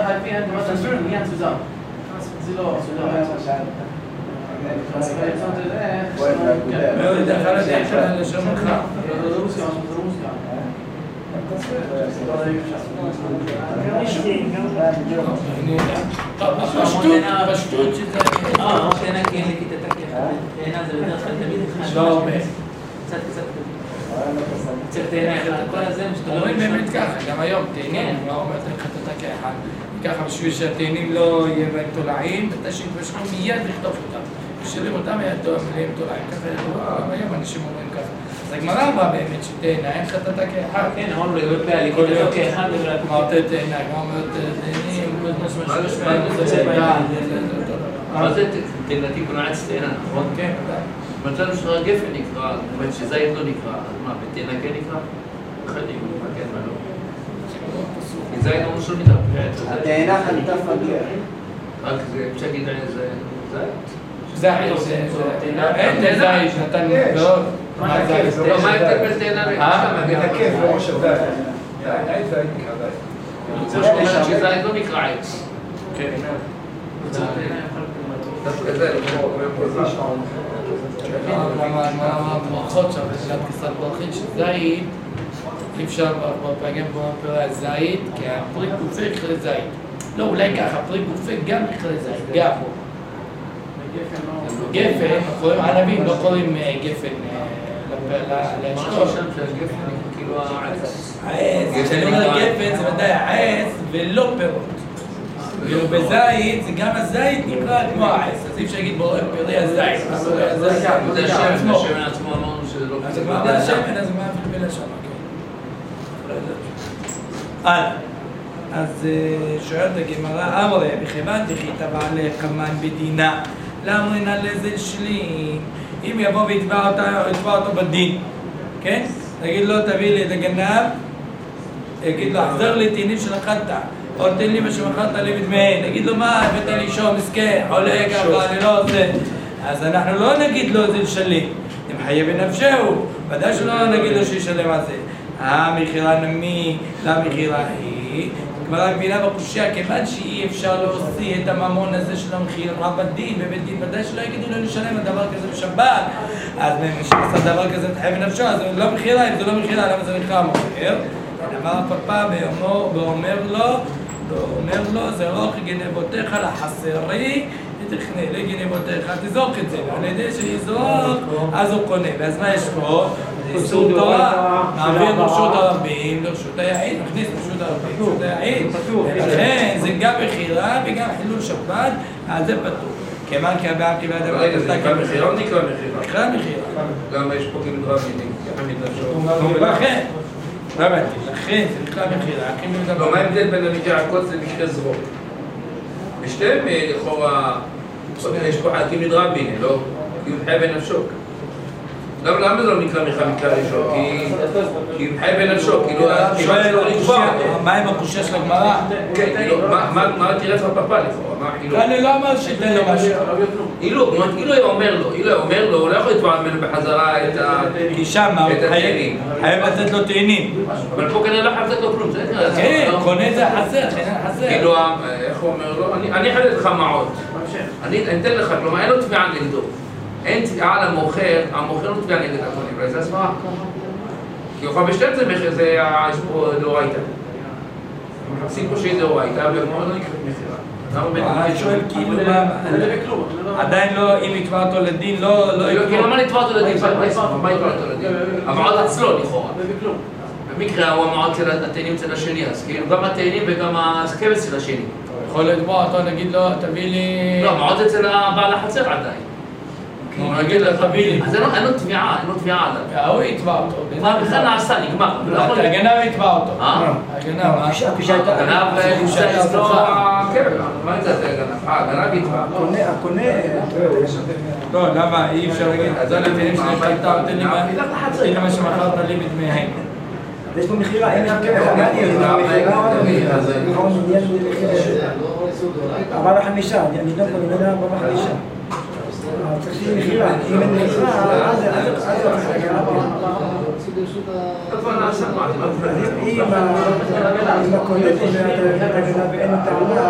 מאוד דרך על הדרך לשם אותך. פשטות שזה... תאנה כי אין לי כיתה תקה. תאנה זה בדרך כלל תמיד אחד. לא הרבה. קצת תאנה אחד. כל הזה אומרים באמת ככה, גם היום תאנים, לא אומרת לך את התקה אחד. ככה בשביל שהתאנים לא יהיה בהם תולעים, ותשאיר בשביל מיד לכתוב אותם. בשבילים אותם היה מלאים תולעים. ככה גם היום אנשים אומרים ככה. אז הגמרא אמרה באמת שתאנה, אין לך את התקה אחד. כן, אמרנו לגבי הליכוד את התקה אחד. אמרת תאנה, גם אומרת תאנים, אבל זה תאנתי בנועץ תאנה, נכון? כן, מצאנו שרק גפן נקרא, זאת אומרת שזית לא נקרא, אז מה, בתאנה כן נקרא? חדים, מה כן, מה לא? כי זית לא משהו מתאפרת. התאנה חליטה פגר. רק זה, אפשר להגיד זה זית, אין זית, נתן מאוד. מה ההבדל בין תאנה מתעכב בראש הזית. העץ זית נקרא זית. זאת אומרת שזית לא נקרא עץ. כן. הברכות שם, בתחילת כסת ברכית של זית, אי אפשר בפעמים בפרעה זית, כי הפרי גופה יכלה זית. לא, אולי ככה, פרי גופה גם יכלה זית, גם. גפן, קוראים ענבים, לא קוראים גפן לאשכול. כאילו העץ. העץ, כשאני אומר גפן זה ודאי העץ ולא פירות. כאילו בזית, זה גם הזית נקרא כמו העץ, אז אי אפשר להגיד בורא פרי הזית. זה השמן, השמן עצמו אמרנו שזה לא אז מה השמן, אז מה בין השם, כן. הלאה. אז שואלת הגמרא, אמרי, בכיוון דחית בעלי קמן בדינה, למה אין על איזה שלים? אם יבוא ויתבע אותו בדין, כן? תגיד לו, תביא לי את הגנב, תגיד לו, החזר לי תאנים שלחת, או תן לי מה שמחרת לי בדמיין, תגיד לו מה, הבאת לי שום מסכן, עולה ככה, אני לא עושה. אז אנחנו לא נגיד לו זה לשלים, אם חיה בנפשהו, ודאי שלא נגיד לו שישלם על זה. המחירה נמי, למחירה היא, כבר מבינה בקושיה, כיוון שאי אפשר להוציא את הממון הזה של המחירה בדין, בבית דין, ודאי שלא יגידו לו לשלם על דבר כזה בשבת, אז מי שעשה דבר כזה תחיה בנפשו, אז זה לא מחירה, אם זה לא מחירה, למה זה נקרא מוכר? אמר הפרפה ואומר לו, זרוק גנבותיך לחסרי, תכנה לגנבותיך, תזרוק את זה, ועל ידי שיזרוק, אז הוא קונה. ואז מה יש פה? איסור תורה, מעביר ברשות הרבים, לרשות היעיד, מכניס ברשות הרבים, לרשות היעיד. ולכן זה גם מחירה וגם חילול שבת, אז זה פטור. כיוון כהבאה כבאה דבר... רגע, זה נקרא מחירה או נקרא מחירה? נקרא מחירה. למה יש פה כאילו רבים? ולכן, לא הבנתי, לכן זה נקרא מחירה. מה ההבדל בין המקרה עקוץ למקרה זרוק? בשתיהם לכאורה, יש פה חלקים מדרבין, לא? כי הוא חי בנפשו. למה זה לא נקרא מקרה ראשון? כי הוא חי בנפשו, כאילו... מה עם הקושה של הגמרא? כן, מה תראה בפפה לכאורה? אני לא אמר שתן לו משהו. אילו היה אומר לו, הוא לא יכול לתבוע ממנו בחזרה את התאנים. כי שם, חייב לתת לו תאנים. אבל פה כנראה לא חייב לתת לו כלום, זה נקרא. כן, קונה את זה חסר, חסר. כאילו, איך הוא אומר לו? אני אחדד לך מעות. אני אתן לך, כלומר, אין לו תביעה נגדו. אין תביעה למוכר, המוכר לא תביעה נגד הקונים, אבל זה הסברה. כי הוא יכול בשתיים זה מחיר, זה יש פה דאורייתא. מחפשים פה שהיא דאורייתא, אבל כמו לא נקראת מחירה. אני שואל כאילו מה... עדיין לא, אם יתבע אותו לדין, לא יקרו. כאילו מה נתבע אותו לדין? מה יתבע אותו לדין? המעות אצלו לכאורה. במקרה הוא המעות של התאנים אצל השני, אז כאילו גם התאנים וגם הכבש של השני. יכול לתבוע אותו, נגיד לו, תביא לי... לא, המעות אצל הבעל החצר עדיין. נגיד לו, תביא לי. אז אין לו תביעה עליו. הוא יתבע אותו. מה בכלל נעשה, נגמר. הגנב יתבע אותו. הגנב, הגנב נמצא אצלו... מה זה הגנב? הגנב יתבע. הקונה... לא, למה? אי אפשר להגיד, אז אני תהנים שאני חלטה, תן לי מה שמחרת לי בדמיהם. יש פה מחירה, אין אבל החמישה, אני לא מדבר בחמישה. צריך שיהיה מחירה, אם אין מחירה, אז אם הקולט ואין הטענה,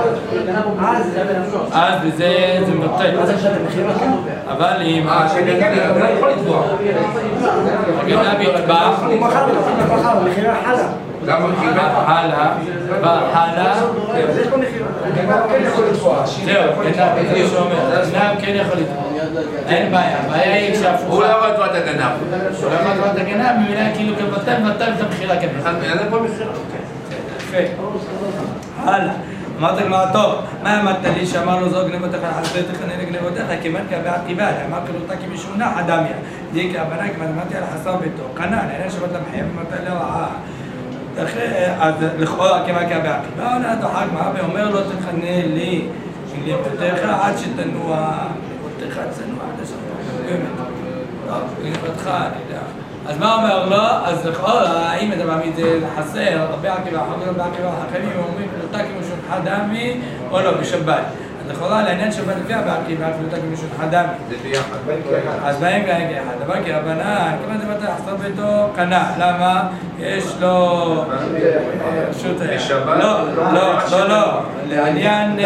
אז בזה זה מבטל. אז עכשיו המחירה כן. אבל אם... יכול לתבוע. הגנב יתבע. הוא מחר, מחירה חלה. למה חלה, אז יש פה מחירה. כן יכול לתבוע. זהו, גנב, זה שאומר, גנב כן יכול לתבוע. אין בעיה, הבעיה היא כשהפוכה. הוא לא יכול לתבוע את הגנב. הוא לא יכול לתבוע את הגנב, במילה כאילו כבטל את המחירה כמחירה. אין פה מחירה. יפה. הלאה. אמרת גמרא טוב, מה אמרת לי שאמר לו זו גנבותיך לחסרי תכנה לגנבותיך כיוון כבעה קיבל, אמר כלותה כמשונה חדמיה די כהבנה כמעט אמרתי על חסר ביתו קנה, לעניין שבת למחיה ומתי לרעה אז לכאורה כיוון כבעה קיבל עונה תוחה גמרא ואומר לו תכנה לי גנבותיך עד שתנוע גנבותיך צנוע עד השם גנבותך אני יודע אז מה אומר לו? אז לכאורה, אם אתה מעמיד זה לחסר, רבי עקיבא, רבי עקיבא, החכמים אומרים כלותה כמשון חדמי או לא, בשבת. אז לכאורה, לעניין שבת לפי רבי עקיבא, כלותה כמשון חדמי. זה ביחד. אז באים כאן כאחד. דבר כי רבנן, כמעט זה מתי לחסר ביתו, קנה. למה? יש לו... בשבת? לא. לעניין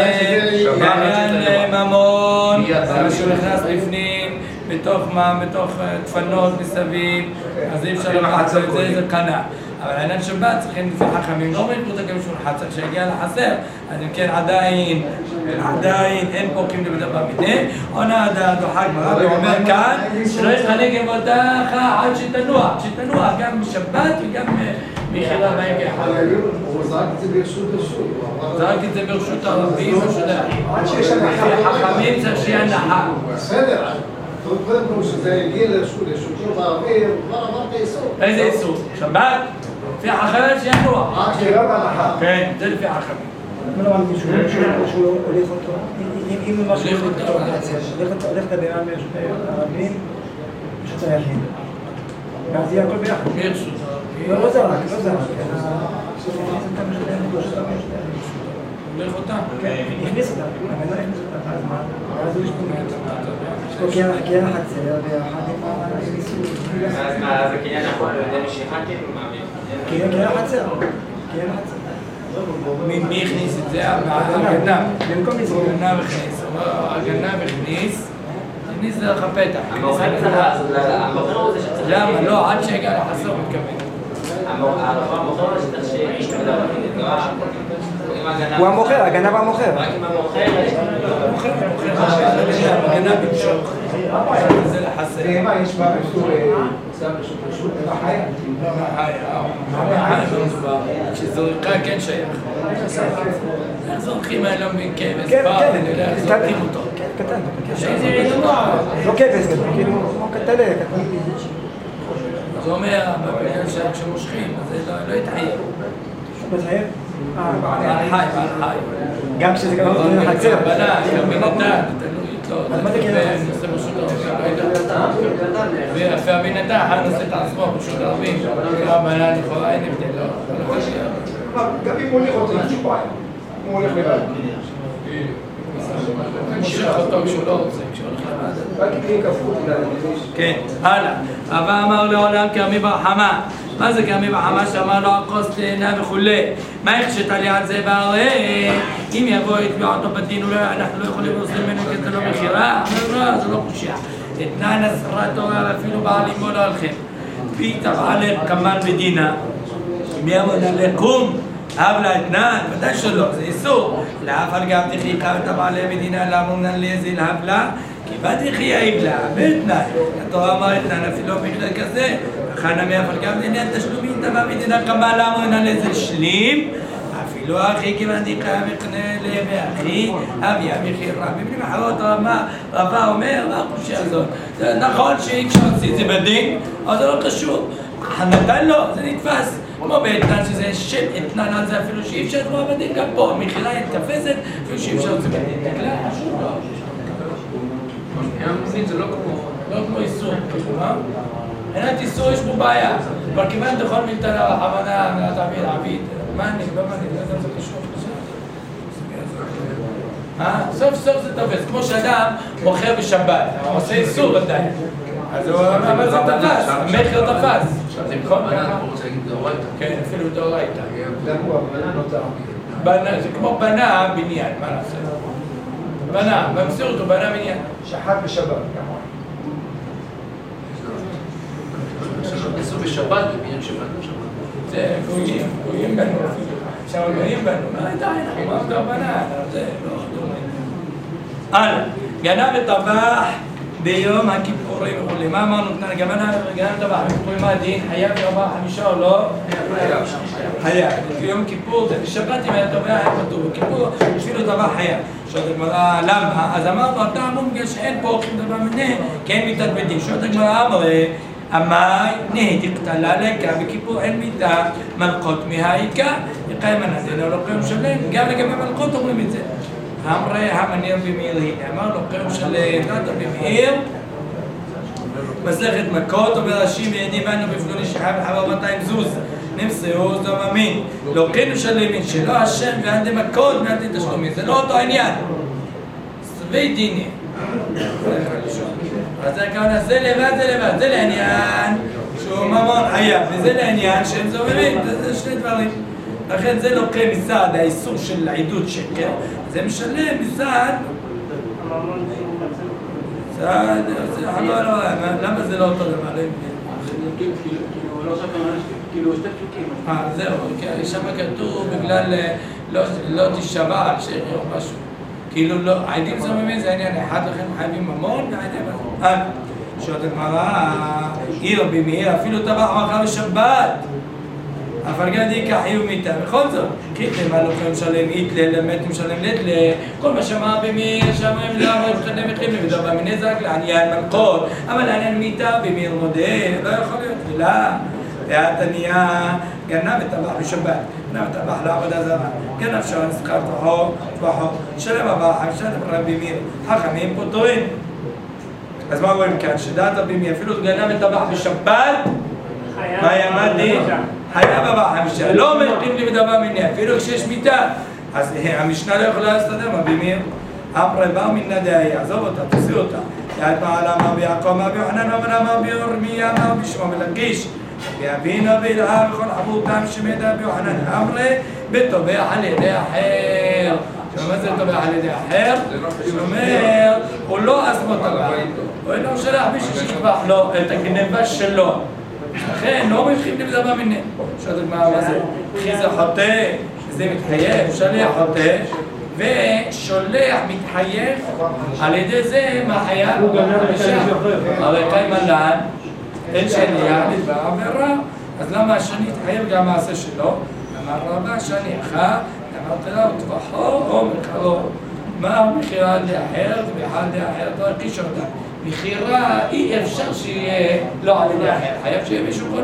ממון, זה שהוא נכנס לפנים. בתוך דפנות מסביב, אז אי אפשר לקחת את זה, זה קנה. אבל העניין שבת צריכים לפי חכמים, לא אומרים פרוטה כמשול חצר, כשהגיע לחסר, אז אם כן עדיין אין פורקים לבדבר מיני, עונה דוחה גמרא, ואומר כאן, שלא יחלק עבודך עד שתנוע, גם בשבת וגם מחילה בהם כאחד. הוא זרק את זה ברשות הרבים, ברשות עד שיש הנחה. החכמים צריך שיהיה הנחה. בסדר. קודם כל שזה הגיע לרשותו בערבים, כבר אמרת איסור. איזה איסור? שבת? לפי החכמים שינוע. שירה בהנחה. כן, זה לפי החכמים. לא אמרתי שהוא הוליך אותו, אם הוא משהו הולך את הבירה מרשות הרבים, רשות היחיד. ואז יהיה הכל ביחד. מרשות הרבים. לא זרק. הולך אותה? הכניס אותה, אבל לא הכניס אותה, אז מה? ואז הוא יש פה קרח חצר ואחד עם איסור. אז מה, אז הקניין יכול לידי משיכה כאילו? קרח חצר. מי הכניס את זה? הגנב. במקום לזרוק. הגנב הכניס דרך הפתח. המוכר הוא זה שצריך... למה? לא, עד שהגיע לחסור מתכוון. המוכר הוא שצריך שאיש מדבר נקרא... הוא המוכר, הגנב המוכר. רק עם המוכר... הגנב ימשוך. זה לחסר. מה יש בה רשות? חיה? כשזורקה כן שייך. איך זורקים האלה מכבש? כן, זורקים אותו. קטן. איזה עידוע? לא כבש, כאילו, כמו קטלה. זה אומר, בבניין כשמושכים, אז זה לא יתחייב. מתחייב? בעל חי. גם כשזה גם חצר. בנה, בינתן, אז מה זה כאילו? נושא ברשות הרבים, והבינתן, אחד נושא את עצמו ברשות הרבים, בנה לכאורה אין הבדל, לא. גם אם הוא הולך אותו, אין שום בעיה. אם הוא הולך לבד. מושך אותו כשהוא לא רוצה, כשהוא הולך לבד. רק תהיה כפות. כן, הלאה. אבא אמר לעולם כרמי ברחמה. מה זה כרמי ברחמה שאמר לו הכוס תאנה וכולי? מה יחשת לי על זה והרי אם יבוא יתביע אותו בדין אנחנו לא יכולים לעשות ממנו כי זה לא מחירה? לא, זה לא חושייה. אתנן אסרה תורה ואפילו בעלים בו לא הולכים. פי תבעלם כמל בדינה. מי אמר לקום? אב לאתנן? ודאי שלא, זה איסור. לאף על גם תחיקה ותבעלי מדינה לאמונן לאזיל הבלה כי ותחי העילה, בתנאי. התורה אמרה אתנן אפילו בכלל כזה חנמי אבל גם לעניין תשלומים תבע מדינה כמה לאמונן לאזיל שלים אפילו אחי כיוון דיחה מקנה לאחי אביה מחיר רבי בלי מחרות רבה אומר מה החושי הזאת נכון שכשהוציא את זה בדין אבל זה לא קשור נתן לו, זה נתפס כמו באתנן שזה שם אתנן על זה אפילו שאי אפשר לתבוע בדין גם פה מחילה התתפסת אפילו שאי אפשר להוציא בדין תקלה, חשוב לא זה לא כמו איסור, אין איסור יש פה בעיה אבל כיוון תוכל מלתנה לחבנה תעביד עביד מה אני, לא יודע זה קשור סוף סוף זה תופס כמו שאדם מוכר בשבת הוא עושה איסור עדיין אז הוא אומר זה תפס, המחיר תפס זה מכל בנה, הוא רוצה להגיד דאורייתא כן, אפילו דאורייתא בנה זה כמו בנה בניין, מה נעשה? בנה, במציאות הוא בנה בניין שחט בשבת. עשו בשבת, בבניין שבת בשבת. זה גויים בנו, שם גויים בנו, מה הייתה אנחנו מה אותו בנה, זה לא דומה. הלאה, גנב וטבח ביום הכיפורים וכולי, מה אמרנו? גנב וטבח בכיפורים מה הדין? חייב ירבה 5 או לא? חייב, ביום כיפור זה בשבת אם היה טובע היה כתוב, בכיפור בשבילו טבח חייב. שואלת הגמרא, למה? אז אמרנו, אתה אמור בגלל שאין פה אורחים דבר מנה, כי אין מיתת בית דין. שואלת הגמרא, אמרי נהי דקטלה לקה, בכיפור אין מיתה מלכות מהעיקה, יקיים מנדנו לא קיום שלם, גם לגבי מלכות אומרים את זה. אמרי המניר במאיר, אמר לו קיום של נתן במאיר, מסכת מכות, אומר רש"י בידי בנו בפלוני שחב וחבר 200 זוז, נמסרו זו ממין, לא קיום של ימין, שלא השם ואנדי מכות ואנדי תשלומי, זה לא אותו העניין. סבי דיני. אז זה הכוונה, זה לבד, זה לעניין שהוא ממון חייב, וזה לעניין שהם זוממים, זה שני דברים. לכן זה לוקח מסעד, האיסור של עידוד שקר, זה משלם מסעד. למה זה לא אותו דבר? לא עכשיו כאילו שתי פסוקים. זהו, שם כתוב בגלל לא תשבע על שכר או משהו. כאילו לא, העדים זוממים זה עניין אחד, לכן חייבים ממון והעדים... שואלת הגמרא, עיר במאיר, אפילו טבח מחר בשבת. אבל גדי כחיוב מיתה, בכל זאת, כי תמה לא יכולים לשלם איתלה, למת משלם לתלה, כל מה שמע במאיר, שמיים למה יבחדם יחים לבדו במנזק לעניין מלכות, אבל לעניין מיתה במאיר מודה, לא יכול להיות, ולא, ואת ענייה, גנב וטבח בשבת, גנב וטבח לעבודה זרה, גנב שעון שכר טבחו, שלם הבא, שלם רבי מאיר, חכמים פוטרים. אז מה רואים כאן? שדעת רבי מאיר, אפילו גנב וטבח בשבת, מה ימדי? חייב הבא חמישה, לא מתאים לי בדבר מיני, אפילו כשיש מיטה. אז המשנה לא יכולה להסתדר, רבי מאיר, אמרי באו מן נדעי, עזוב אותה, תוציא אותה. יד מעלה אמר ביעקב, אמר ביוחנן, אמר בירמיה, אמר בשמו מלקיש. ואבינו בלעה וכל חבותם שמדע ביוחנן, אמרי בטובח על ידי אחר. שאומר זה טובח על ידי אחר, שאומר, הוא לא עצמו טבח, הוא אינו שלח מישהו שטבח לו את הגנבה שלו. לכן לא מתחילים לבדבר מיני. שואלת הגמרא מה זה? כי זה חוטא, זה מתחייב, שליח חוטא, ושולח מתחייב, על ידי זה מה חייב? הוא גנב חמישה. הרי קיימלן, אין שליח לדבר עבירה, אז למה השני התחייב גם מעשה שלו? אמר רבה שליחה, אמרת לה, וטבחו או מחרו. מה מכירה לאחר? ובכלל לאחר תרקיש אותה. מכירה אי אפשר שיהיה לא על ידי אחר, חייב שיהיה מישהו קונה.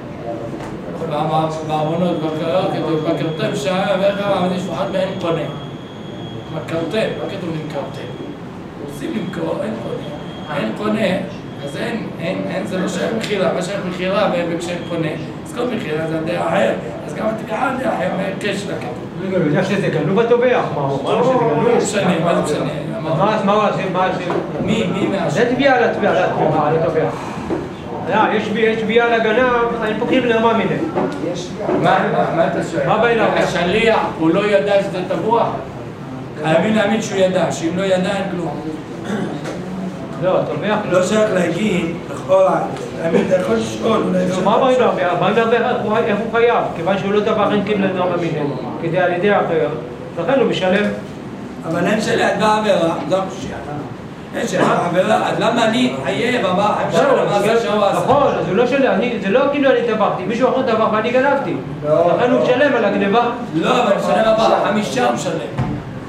באמונות, כתוב, בקרטב שעה ואיך מעמדי שפחת ואין קונה. בקרטב, לא כתוב למקרטב. רוצים למכור, אין קונה. אין קונה, אז אין, זה לא שייך מכירה, מה שייך מכירה וכשאין קונה. אז כל מכירה זה על די אחר, אז גם התביעה על די אחר קש לכתוב. רגע, הוא יודע שזה גנוב בטובח, מה הוא אמר שזה גנוב? מה זה משנה? מה הוא עושה? מי מהשם? זה תביעה על הטובח. יש תביעה על הגנב, אני פוקחים למה מיני. מה אתה שואל? מה בעיניו? השליח, הוא לא ידע שזה טבוח? חייבים להאמין שהוא ידע, שאם לא ידע אין כלום. לא, הטובח לא שייך להגיד, לכאורה, אתה יכול לשאול, מה בעיניו? איך הוא חייב? כיוון שהוא לא טבח אין כאילו למה מיני, כדי על ידי אחר, לכן הוא משלם. אבל אין שליח בעבירה, זו הקושייה. אין שליח בעבירה, אז למה אני אתחייב, אמר חמישה למעשה שהוא עשה? נכון, אז הוא לא שליח, זה לא כאילו אני טבחתי, מישהו אחר טבח ואני גנבתי. לכן הוא משלם על הגניבה. לא, אבל משלם הבא, חמישה הוא משלם.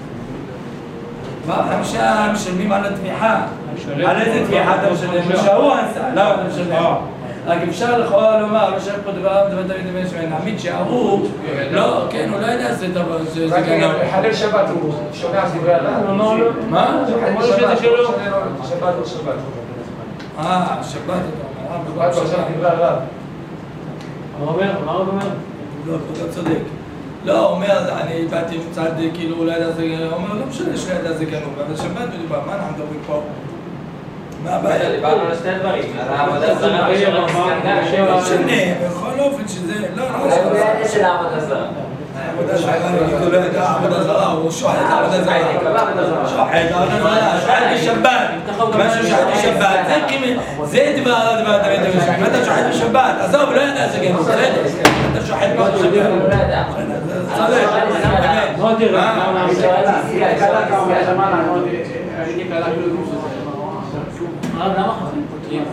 חמישה משלמים על התמיכה. על איזה תמיכה אתה משלם? שהוא עשה, לא אתה משלם. רק אפשר לכאורה לומר, לא שייך פה דבר דוד שמי, נעמיד שההוא, לא, כן, הוא לא יודע שזה דבר, זה גנב. חלל שבת הוא שומע דברי עליו. מה? אמרו שזה שלו. שבת או שבת. שבת אתה אומר. שבת עכשיו דברי עליו. מה הוא אומר? לא, אתה צודק. לא, הוא אומר, אני באתי מצד, כאילו, אולי ידע זה, הוא אומר, לא משנה שלא ידע זה גנוב, אבל שבת מדובר, מה אנחנו מדברים פה? מה הבעיה? דיברנו על שתי דברים, על העבודה זרה ושל הסקנדל. לא משנה, בכל אופן שזה, לא, זה לא של העבודה זרה. העבודה זרה, הוא לא ידע עבודה זרה, הוא שוחט עבודה זרה. שוחט עבודה זרה, שוחט בשבת. משהו שוחט בשבת, זה דבר, אם אתה שוחט בשבת, עזוב, לא ידע זה גנוב, בסדר. אתה שוחט בשבת. צודק, באמת. מה תראה? למה חכמים פותרים?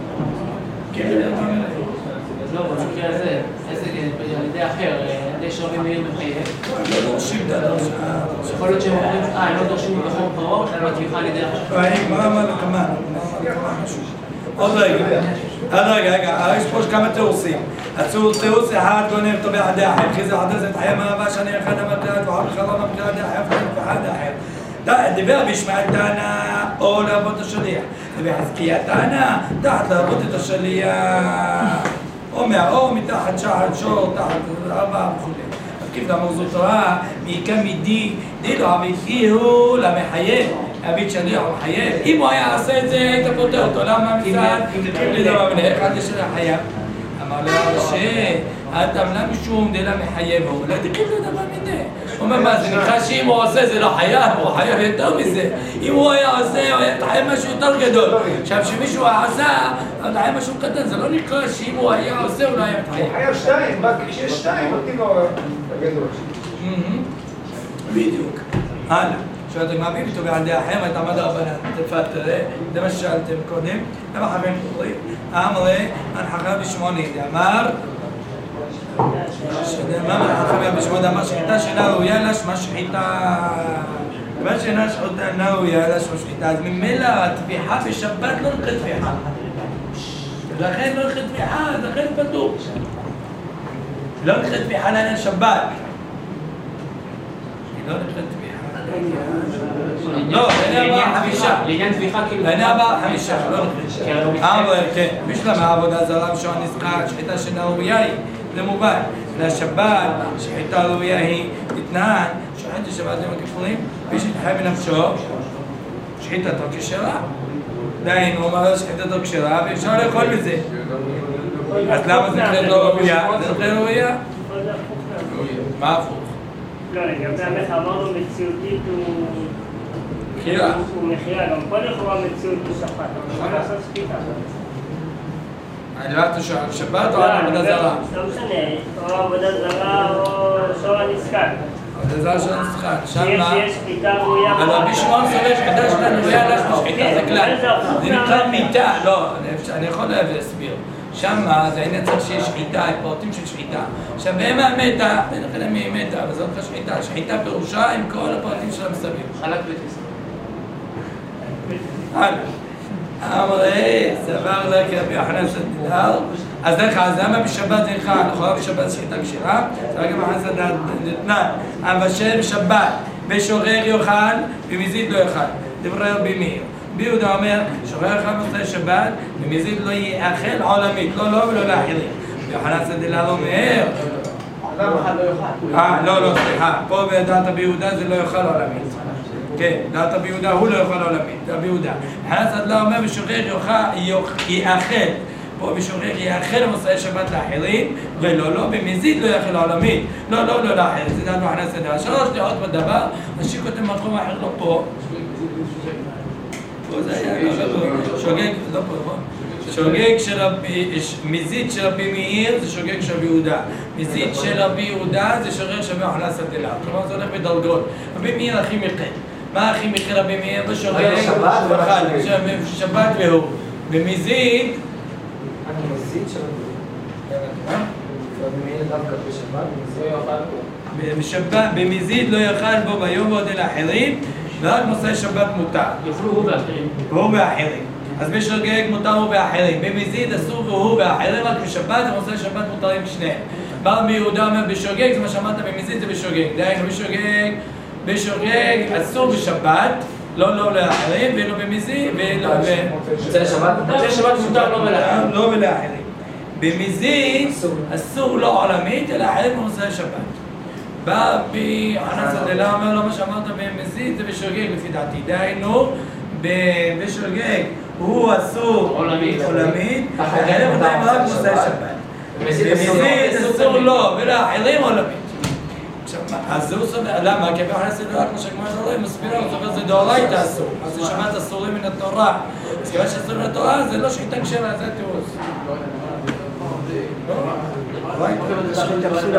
לא, במקרה הזה, על ידי אחר, על ידי שרבי מאיר מחייב. לא דורשים את הדורשה. יכול להיות שהם אומרים, הם לא דורשים בחום פרעות, אלא בתמיכה על ידי אחר. מה אמר לכמה? עוד רגע, יש פה כמה תירוסים. תירוץ אחד גונב טובח על ידי אחר, כי זה חדש את חיים האהבה שאני אחד המקלט, ועוד חלום המקלט על ידי אחר, ואחד אחר. דיבר בישמעאל טענה או לעבוד את השליח, ובחזקיה טענה תחת לעבוד את השליח, או מהאור מתחת שחת שור, תחת ארבע וכו'. אז כיף לאמור זו תורה, מעיקה מידי, דילו אמיתי הוא למחייב, אבית שליח הוא מחייב. אם הוא היה עושה את זה, היית פותר אותו, למה מצד? אם לדבר מלך, עד לשליח חייב. אמר לה שהאדם למה משום דלה מחייבו, לא תקריב לו דבר מזה. הוא אומר מה, זה נקרא שאם הוא עושה זה לא חייב, הוא חייב יותר מזה. אם הוא היה עושה, הוא היה חייב משהו יותר גדול. עכשיו שמישהו עשה, הוא היה משהו קטן, זה לא נקרא שאם הוא היה עושה, הוא לא היה חייב. הוא חייב 2, רק כשיש 2, נותנים לו הגדול. בדיוק. הלאה. שאתם מאמינים איתו בעל דעה אחרת, עמד הרבנן, תפתר, זה מה ששאלתם קודם. למה חברים חוזרים? אמר לי, הנחכה בשמוני, אמר, אמר שחיטה שאינה ראויה לה שמה שחיטה. מה שאינה ראויה לה שמה שחיטה, אז ממילא הטביחה בשבת לא נקרא טביחה. ולכן לא נקרא טביחה, אז לכן פטור. לא נקרא טביחה לעניין שבת. לא נקרא טביחה. לא, בעיני הבאה 5. לעניין טביחה כאילו... בעיני הבאה 5, לא נקרא. כן, בשלמה העבודה זרה ושעה נזכרת, שחיטה שאינה ראויה היא, זה מובן. לשבת, שחיטה ראויה היא, תתנהל, שחיטה שבת יום הכיפורים, מי שתחי בנפשו, שחיטתו כשרה. דהיינו, הוא אומר שחיטתו כשרה, ואפשר לאכול מזה. אז למה זה נקרא לא ראויה? זה נקרא ראויה? מה הפוך? לא, לגבי המך אמרנו מציאותית הוא... מכירה. הוא מכירה, גם כל לכאורה מציאות הוא שחט, אבל מה לעשות שחיטה? אני לא יודעת שואל, שבת או עבודה זרה? לא משנה, או עבודה זרה או שור הנזקק. עבודה זרה של הנזקק, שם מה? שיש שחיטה ראויה... אבל בשמון סובר שחיטה שלנו ראויה לה שמה שחיטה, זה כלל. זה נקרא מיטה, לא, אני יכול להסביר. שמה זה העניין צריך שיש שחיטה, פרטים של שחיטה. עכשיו בהמה מתה, אין לכם למי היא מתה, אבל זאת שחיטה. שחיטה פירושה עם כל הפרטים שלה מסביב. חלק בית ישראל. הלאה. אמרי, סבר לה כרבי יוחנן סנדלר. אז דרך אז למה בשבת זה נקרא? לכאורה בשבת שחיטה כשרה. סבר גם יוחנן סנדלר נתנן. אבל בשבת, בשורר יאכל, במזיד לא יאכל. דברי רבי מאיר. ביהודה אומר, שורר יאכל במוצאי שבת, במזיד לא יאכל עולמית, לא לו ולא לאחרים. יוחנן סנדלר אומר, לא, סליחה, פה בדעת ביהודה זה לא יאכל עולמית. כן, דעת ביהודה הוא לא יאכל עולמית, דעת ביהודה. יוחנן סנדלר אומר, בשורר יאכל, פה בשורר יאכל במוצאי שבת לאחרים, ולא, במזיד לא יאכל עולמית, לא לאחרים, זה דעת יוחנן סנדלר. 3 דעות בדבר, נשיק אותם במקום אחר לא פה. פה זה היה, שוגג, לא פה, שוגג של מזיד של רבי מאיר זה שוגג של רבי יהודה. מזיד של רבי יהודה זה שוגג של רבי יוחנן סנדלר. כלומר זה הולך בדרגות. רבי מאיר הכי מכן. מה הכי מכן רבי מאיר? בשוגג שבת והוא. במזיד... המזיד של רבי מאיר דווקא בשבת, במזיד לא יאכל בו ביום ועוד אל האחרים, ורק מוצאי שבת מותר. יאכלו הוא ואחרים. והוא ואחרים. אז בשוגג מותר הוא ואחרים. במזיד אסור והוא ואחרים, רק בשבת ומוצאי שבת מותרים שניהם. בר ביהודה אומר בשוגג, זה מה שאמרת במזיד זה בשוגג. דהיינו בשוגג אסור בשבת, לא לאחרים, ולא במזיד, ולא מוצאי שבת מותר לא ולאחרים. במזיד אסור לא עולמית, אלא אחרים במוצאי שבת. בא בי יוחנן סנדלר אומר לו מה שאמרת במזיד זה בשוגג לפי דעתי. דהיינו בשוגג הוא אסור עולמית, אחרים מותרים רק מוצאי שבת. במזיד אסור לו ולאחרים עולמית. אז זה הוא סובר, למה? כי יוחנן סנדלר כמו שגמר דורי מסבירה, הוא סובר זה דאורייתא אסור. אז זה שבת אסורים מן התורה. אז כיוון שאסורים מן התורה זה לא שחיטה כשרה, זה התירוץ. זה אסור. זה אסור,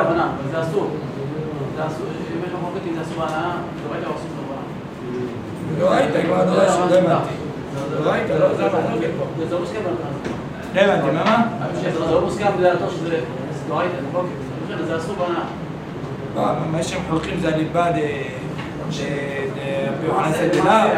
אם יש מחלוקת אם זה אסור בהנאה, דאורייתא או אסור בהנאה? דאורייתא, כבר דורש, לא הבנתי. דאורייתא, לא, זה המחלוקת פה. זה לא מוסכם לא הבנתי, מה? זה לא מוסכם בדעתו שזה דאורייתא, זה אסור בהנאה. מה שהם חולקים זה הליבה ביוחנן סנדלר.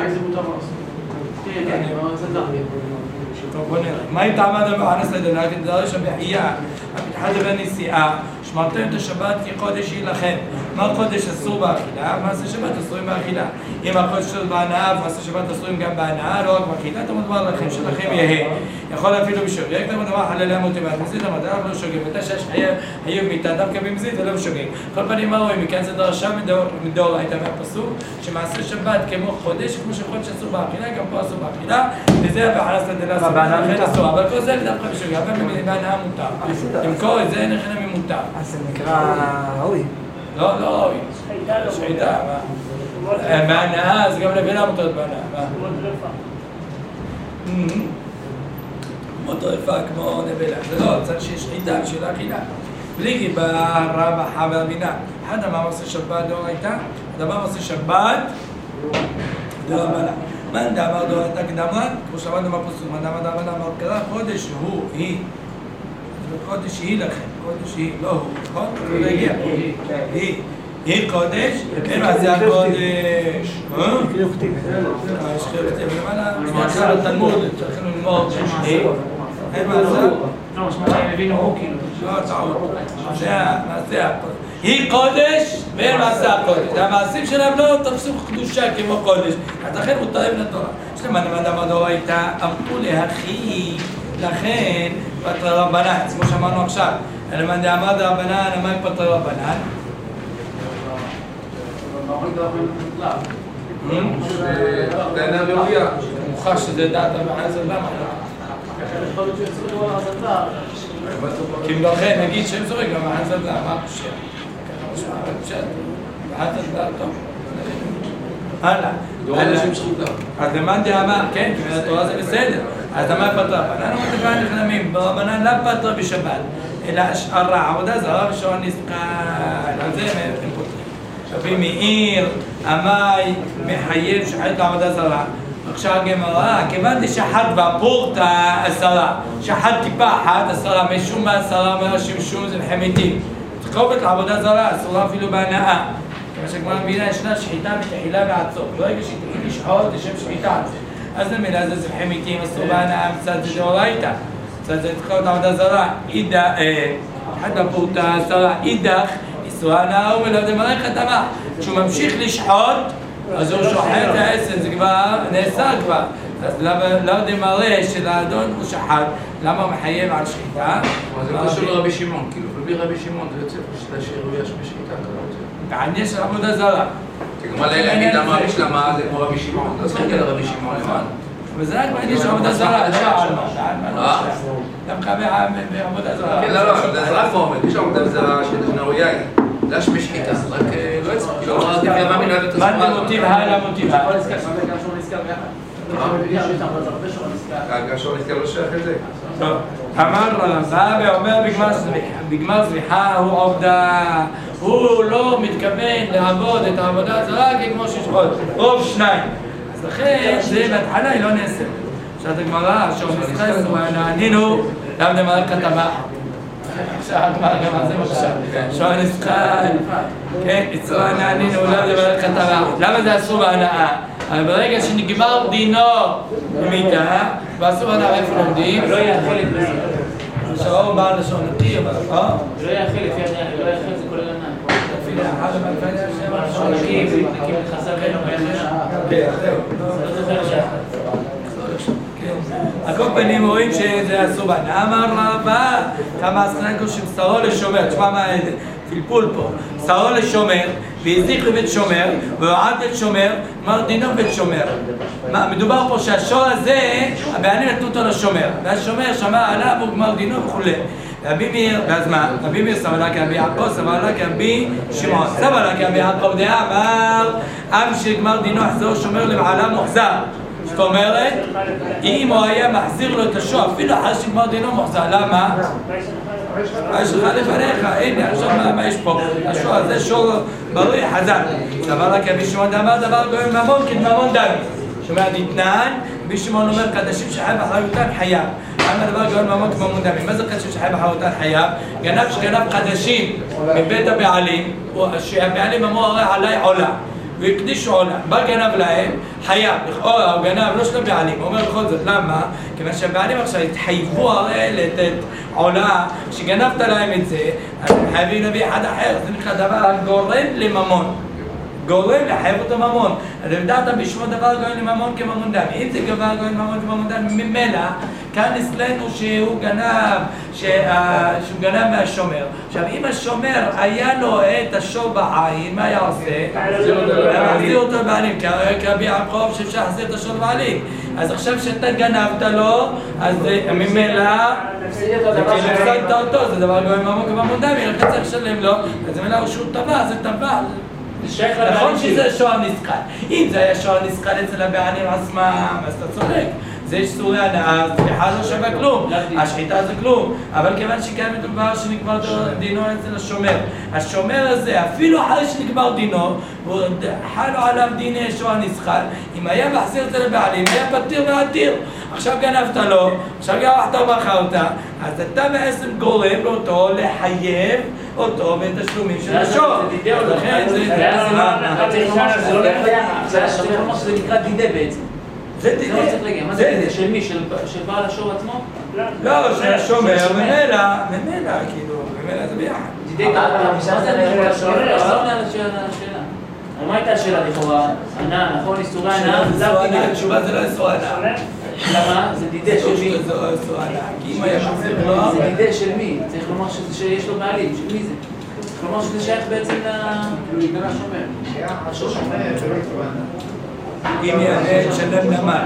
טוב, בוא נראה. מה אם תעמד ביוחנן סנדלר? כי דרש הבחייה, המתחד בנסיעה, שמרתם את השבת כי קודש היא לכם. מה קודש אסור באכילה? מעשה שבת אסורים באכילה. אם הקודש אסור בהנאה ומעשה שבת אסורים גם בהנאה, לא רק באכילה, אתה מדבר לכם שלכם יהיה. יכול אפילו בשוגג, אתה מדבר חללי המוטים מהמזיד, המדע לא שוגג. מתי שיש חיוב מיתה דווקא במזיד, זה לא בשוגג. כל פנים מה רואים? מכאן זה דרשה מדאורייתא מהפסוק, שמעשה שבת כמו חודש, כמו שחודש אסור באכילה, גם פה אסור באכילה, וזה בחלסתא דלאסור, לכן אסור. אבל כל זה דווקא בשוגג, אבל בהנאה מותר. למכור את זה אין לכם ממותר. אז זה נקרא ראוי. לא ראוי. שחיטה, מה? בהנאה, זה גם לבנה מותרת בהנאה. כמו טרפה, כמו נבלה. זה לא, צריך שיש שחיטה בשביל האכילה. בלי גיבה, רבחה והבינה. אחד אמר עושה שבת דאורייתא, הדבר עושה שבת דרבנן. מאן דאמר דאורייתא קדמה, כמו שאמרנו בפסוק, מאן דאמר דרבנן אמר קרא, חודש הוא, היא. קודש היא לכם, קודש היא, לא הוא, נכון? זה לא הגיע. היא קודש, זה הקודש. קריאו כתיב. יש קריאו כתיב, למעלה, עכשיו לתלמוד, צריכים ללמוד. אין מה זה? לא, שמע, הם הבינו הוא כאילו. לא, טעות. זה הקודש. היא קודש ואין מעשה הקודש. המעשים שלהם לא תפסו קדושה כמו קודש. אז לכן מותרים לתורה. יש להם מה דאורייתא, אמרו להכי. לכן, פטרי רבנן, כמו שאמרנו עכשיו, למאן דאמר דרבנן, מה עם פטרי רבנן? טענה ראויה. מוכח שזה דעת המחזר, למה? כי אם לכן נגיד שהם זורק במחזר, מה פשוט? טוב. הלאה. אז למאן דאמר, כן, כי התורה זה בסדר. אז למה פטרה? רבנן לא מתכוון נכלמים, ברבנן לא פטרה בשבת, אלא השארה, עבודה זרה ושעון נסקל, על זה הם פותרים. רבי מאיר, המאי, מחייב שחט לעבודה זרה. עכשיו הגמרא, כיוון דשחט בפורתא 10, שחט טיפה אחת 10, משום מה 10 אומר שמשום זה מחמיתים. תחובת לעבודה זרה, אסורה אפילו בהנאה. כמו שכבר מבינה, ישנה שחיטה מתחילה ועצור. לא הגיע שתחיל לשחוט לשם שחיטה. אז למילה זה זבחי מיתים, אסור בהנאה, מצד זה דאורייתא. מצד זה תחובת עבודה זרה. אחד בפורתא 10, אידך, איסור ההנאה הוא מלא דמרי חתמה. כשהוא ממשיך לשחוט, אז הוא שוחט את העסק, זה כבר נאסר כבר. אז לא דמרי של האדון הוא שחט, למה הוא מחייב על שחיטה? זה קשור לרבי שמעון, כאילו, בלי רבי שמעון זה יוצא פשוט שירויה שבשחיטה כזאת. בעניין של עבודה זרה. כמו להגיד למה בשלמה זה כמו רבי שמעון, לא צריך להגיד לרבי שמעון לבד. וזה רק בעניין של עבודה זרה, לא על גם קבע בעבודה זרה. כן, לא, זה רק פורמט, יש עבודה זרה שנאויה היא. לא שבשחיטה, רק לא יצא, כאילו, רק תפיה מה מנהלת את הספרה. מה מוטיב הלאה מוטיב הלאה? הגשור נזכר לא שייך את זה. אמר רבא ואומר בגמר זריחה הוא עובדה, הוא לא מתכוון לעבוד את העבודה הזרה כמו ששחוט, רוב שניים. אז לכן זה בהתחלה היא לא נעשית. עכשיו הגמרא, שום נסחס ונענינו, לאו דמר כתבה. עכשיו הגמרא גם על זה בבקשה. שום נסחס, כן, יצרה נענינו, לאו דמר כתבה. למה זה אסור בהנאה? אבל ברגע שנגמר דינו במיתה, ואסור בהנאה איפה לומדים? לא יאכל את זה. עכשיו הוא בא לשון נתי, אבל לא יאכל לפי הדעה, לא יאכל זה כולל הנאה. לפי לאחד המלפני השם, נקים חסר בינו בהנאה. כן, זהו. לא זוכר שעה. הכל פנים רואים שזה אסור בהנאה. אמר רבא, כמה הסנקו שבשרו לשומר, תשמע מה פלפול פה, שרו לשומר, והזיק לבית שומר, והועד בית שומר, אמר דינו בית שומר. מדובר פה שהשור הזה, הבעלים נתנו אותו לשומר, והשומר שמע עליו וגמר דינו וכו'. רבי מאיר, ואז מה? רבי מאיר סבר לה כרבי יעקב, סבר לה כרבי שמעון. סבר לה כרבי יעקב דאמר, עם שגמר דינו החזרו שומר לבעלה מוחזר. זאת אומרת, אם הוא היה מחזיר לו את השור, אפילו אחרי שגמר דינו מוחזר, למה? יש לך לפניך, הנה, עכשיו מה יש פה? השור הזה שור בריא, חזק. סבר לה כרבי שמעון דאמר, דבר גורם ממון כדממון דמי. שומע דתנן, רבי שמעון אומר, קדשים שחי באחריותן חייב. למה דבר גאון ממון כמו מונדמים? מה זה קדשים שחי באחריותן חייב? גנב שגנב חדשים מבית הבעלים, שהבעלים אמרו הרי עליי עולה. והקדישו עולה, בא גנב להם, חייב, לכאורה הוא גנב לא של הבעלים, הוא אומר בכל זאת, למה? כיוון שהבעלים עכשיו התחייבו הרי לתת עולה, שגנבת להם את זה, אז הם חייבים להביא אחד אחר, זה נקרא דבר גורם לממון. גורם לחייב אותו ממון. אז יודעת בשמו דבר גורם לממון כממון דם. אם זה דבר גורם לממון כממון דם, ממילא, כאן אצלנו שהוא גנב מהשומר. עכשיו, אם השומר היה לו את השור בעין, מה היה עושה? להחזיר אותו לבעלים, כי רבי יעקב שאפשר להחזיר את השור לבעלים. אז עכשיו שאתה גנבת לו, אז ממילא, הפסדת אותו, זה דבר גורם לממון כממון דם, אם אתה צריך לשלם לו, אז ממילא שהוא טבע, זה טבע. נכון שזה שוער נסכל. אם זה היה שוער נסכל אצל הבעלים עצמם, אז אתה צודק. זה יש סורי הנאה, סליחה לא שווה כלום. השחיטה זה כלום. אבל כיוון שקיים מדובר שנקבר דינו אצל השומר. השומר הזה, אפילו אחרי שנקבר דינו, חלו עליו דיני שוער נסכל. אם היה מחזיר אצל הבעלים, היה פתיר ועתיר. עכשיו גנבת לו, עכשיו גרחת ומכרת, אז אתה בעצם גורם אותו לחייב אותו בתשלומים של השור. לכן זה... צריך לומר שזה נקרא דידה בעצם. זה דידה. מה זה דידה? של מי? של בעל השור עצמו? לא, של השומר, ממילא, כאילו, ממילא זה ביחד. דידה, מה זה נקרא השור? לא עונה על השאלה. מה הייתה השאלה לכאורה? ענה, נכון? איסורי ענה? התשובה זה לא איסורי ענה. למה? זה דידה של מי? זה דידה של מי? צריך לומר שיש לו בעלים, של מי זה? צריך לומר שזה שייך בעצם לבן השומר. אם יענה, שלם נמל.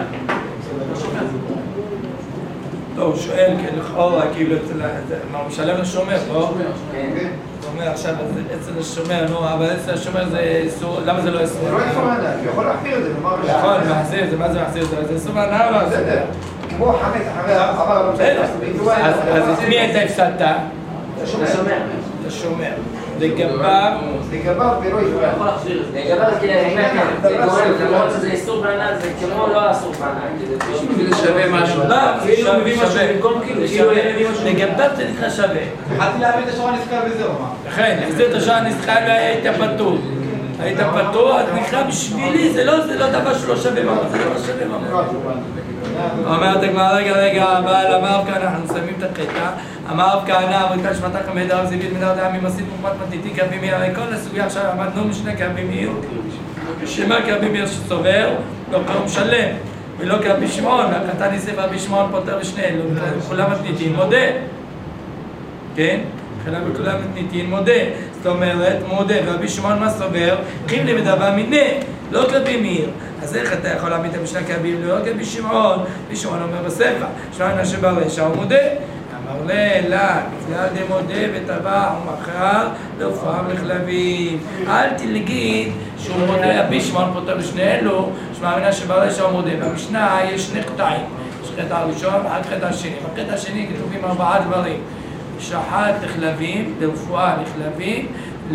לא, הוא שואל, לכאורה, כאילו, מה הוא משלם לשומר, לא? הוא אומר עכשיו, אצל השומר, נו, אבל אצל השומר זה איסור, למה זה לא איסור? זה לא איסור הנאה, כי יכול להחזיר את זה, נאמר... נכון, מחזיר, זה מה זה מחזיר? זה איסור הנאה או לא? בסדר, כמו חמץ אחרי עבר... אז את מי אתה הפסדת? לשומר. לשומר. לגביו... לגביו ולא יפגע. יכול להחזיר את זה. לגביו, זה גורם, למרות שזה איסור בהנאה, זה כמו לא אסור בהנאה. בשביל לשווה משהו. לא, כאילו הוא מביא משהו במקום כאילו לגביו זה נקרא שווה. התחלתי להביא את השור הנסכל וזהו, מה? לכן, החזיר את השור הנסכל והיית פטור. היית פטור, אז נקרא בשבילי, זה לא דבר שלא שווה ממון, זה לא שווה ממון. אומרת הגמרא, רגע, אבל אמר רב כהנא, אנחנו מסיימים את הקטע. אמר רב כהנא, אמריקה שמעת חמד הרב זיבית מנהר דעה ממסית מוקמת מתניתי כאבי מאיר. הרי כל הסוגיה עכשיו עמדנו משנה כאבי מאיר. שמה כאבי מאיר שסובר, לא קרום שלם. ולא כאבי שמעון, והקטן ניסף רבי שמעון פותר בשניהם. כולם מתניתים, מודה. כן? וכולם מתניתים, מודה. זאת אומרת, מודה. ורבי שמעון מה סובר? חיב לי בדבר מיני. לא כאבי מאיר. אז איך אתה יכול להעמיד את המשנה כאבים? לא כאבי שמעון. רבי שמעון אומר בספר, שמעון אשר ברשע הוא מודה. אמר לה, בגלל דמודה וטבח ומכר לעופריו לכלבים. אל תלגיד שהוא מודה, רבי שמעון פותר בשני אלו, שמעון אשר ברשע הוא מודה. במשנה יש שני קטעים. יש קטע הראשון ועד קטע השני. בקטע השני כתובים 4 דברים. שחט לכלבים, לרפואה לכלבים,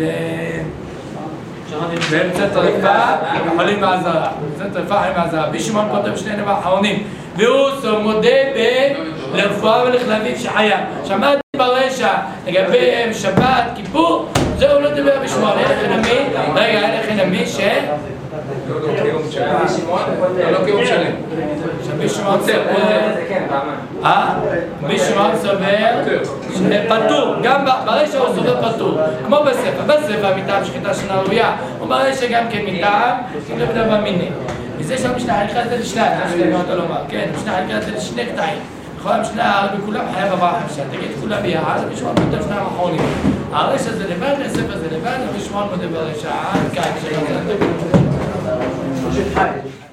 באמצע טרפה וחולים בעזרה. באמצע טרפה וחולים בעזרה. רבי שמעון כותב שני דבר אחרונים. והוא מודה לרפואה ולכלבים שחיה. שמעתי ברשע לגבי שבת, כיפור, זהו לא דבר בשמעון. אין לכם למי ש... לא קיום שלם. רבי שמעון סובר פטור, גם ברשע הוא סובר פטור, כמו בספר מטעם שחיטה שאינה ראויה, וברשע גם כן מטעם כאילו בדבר מיני. וזה שהמשנה חלקה את זה לשניים, המשנה חלקה את זה לשני קטעים. בכל המשנה בכולם חייב עבר חמישה, תגיד כולם ביחד, רבי שמעון כותב שניים אחרונים. הרשע זה לבד, הספר זה לבד, רבי שמעון מודה ברשע, עד כאן, שלום.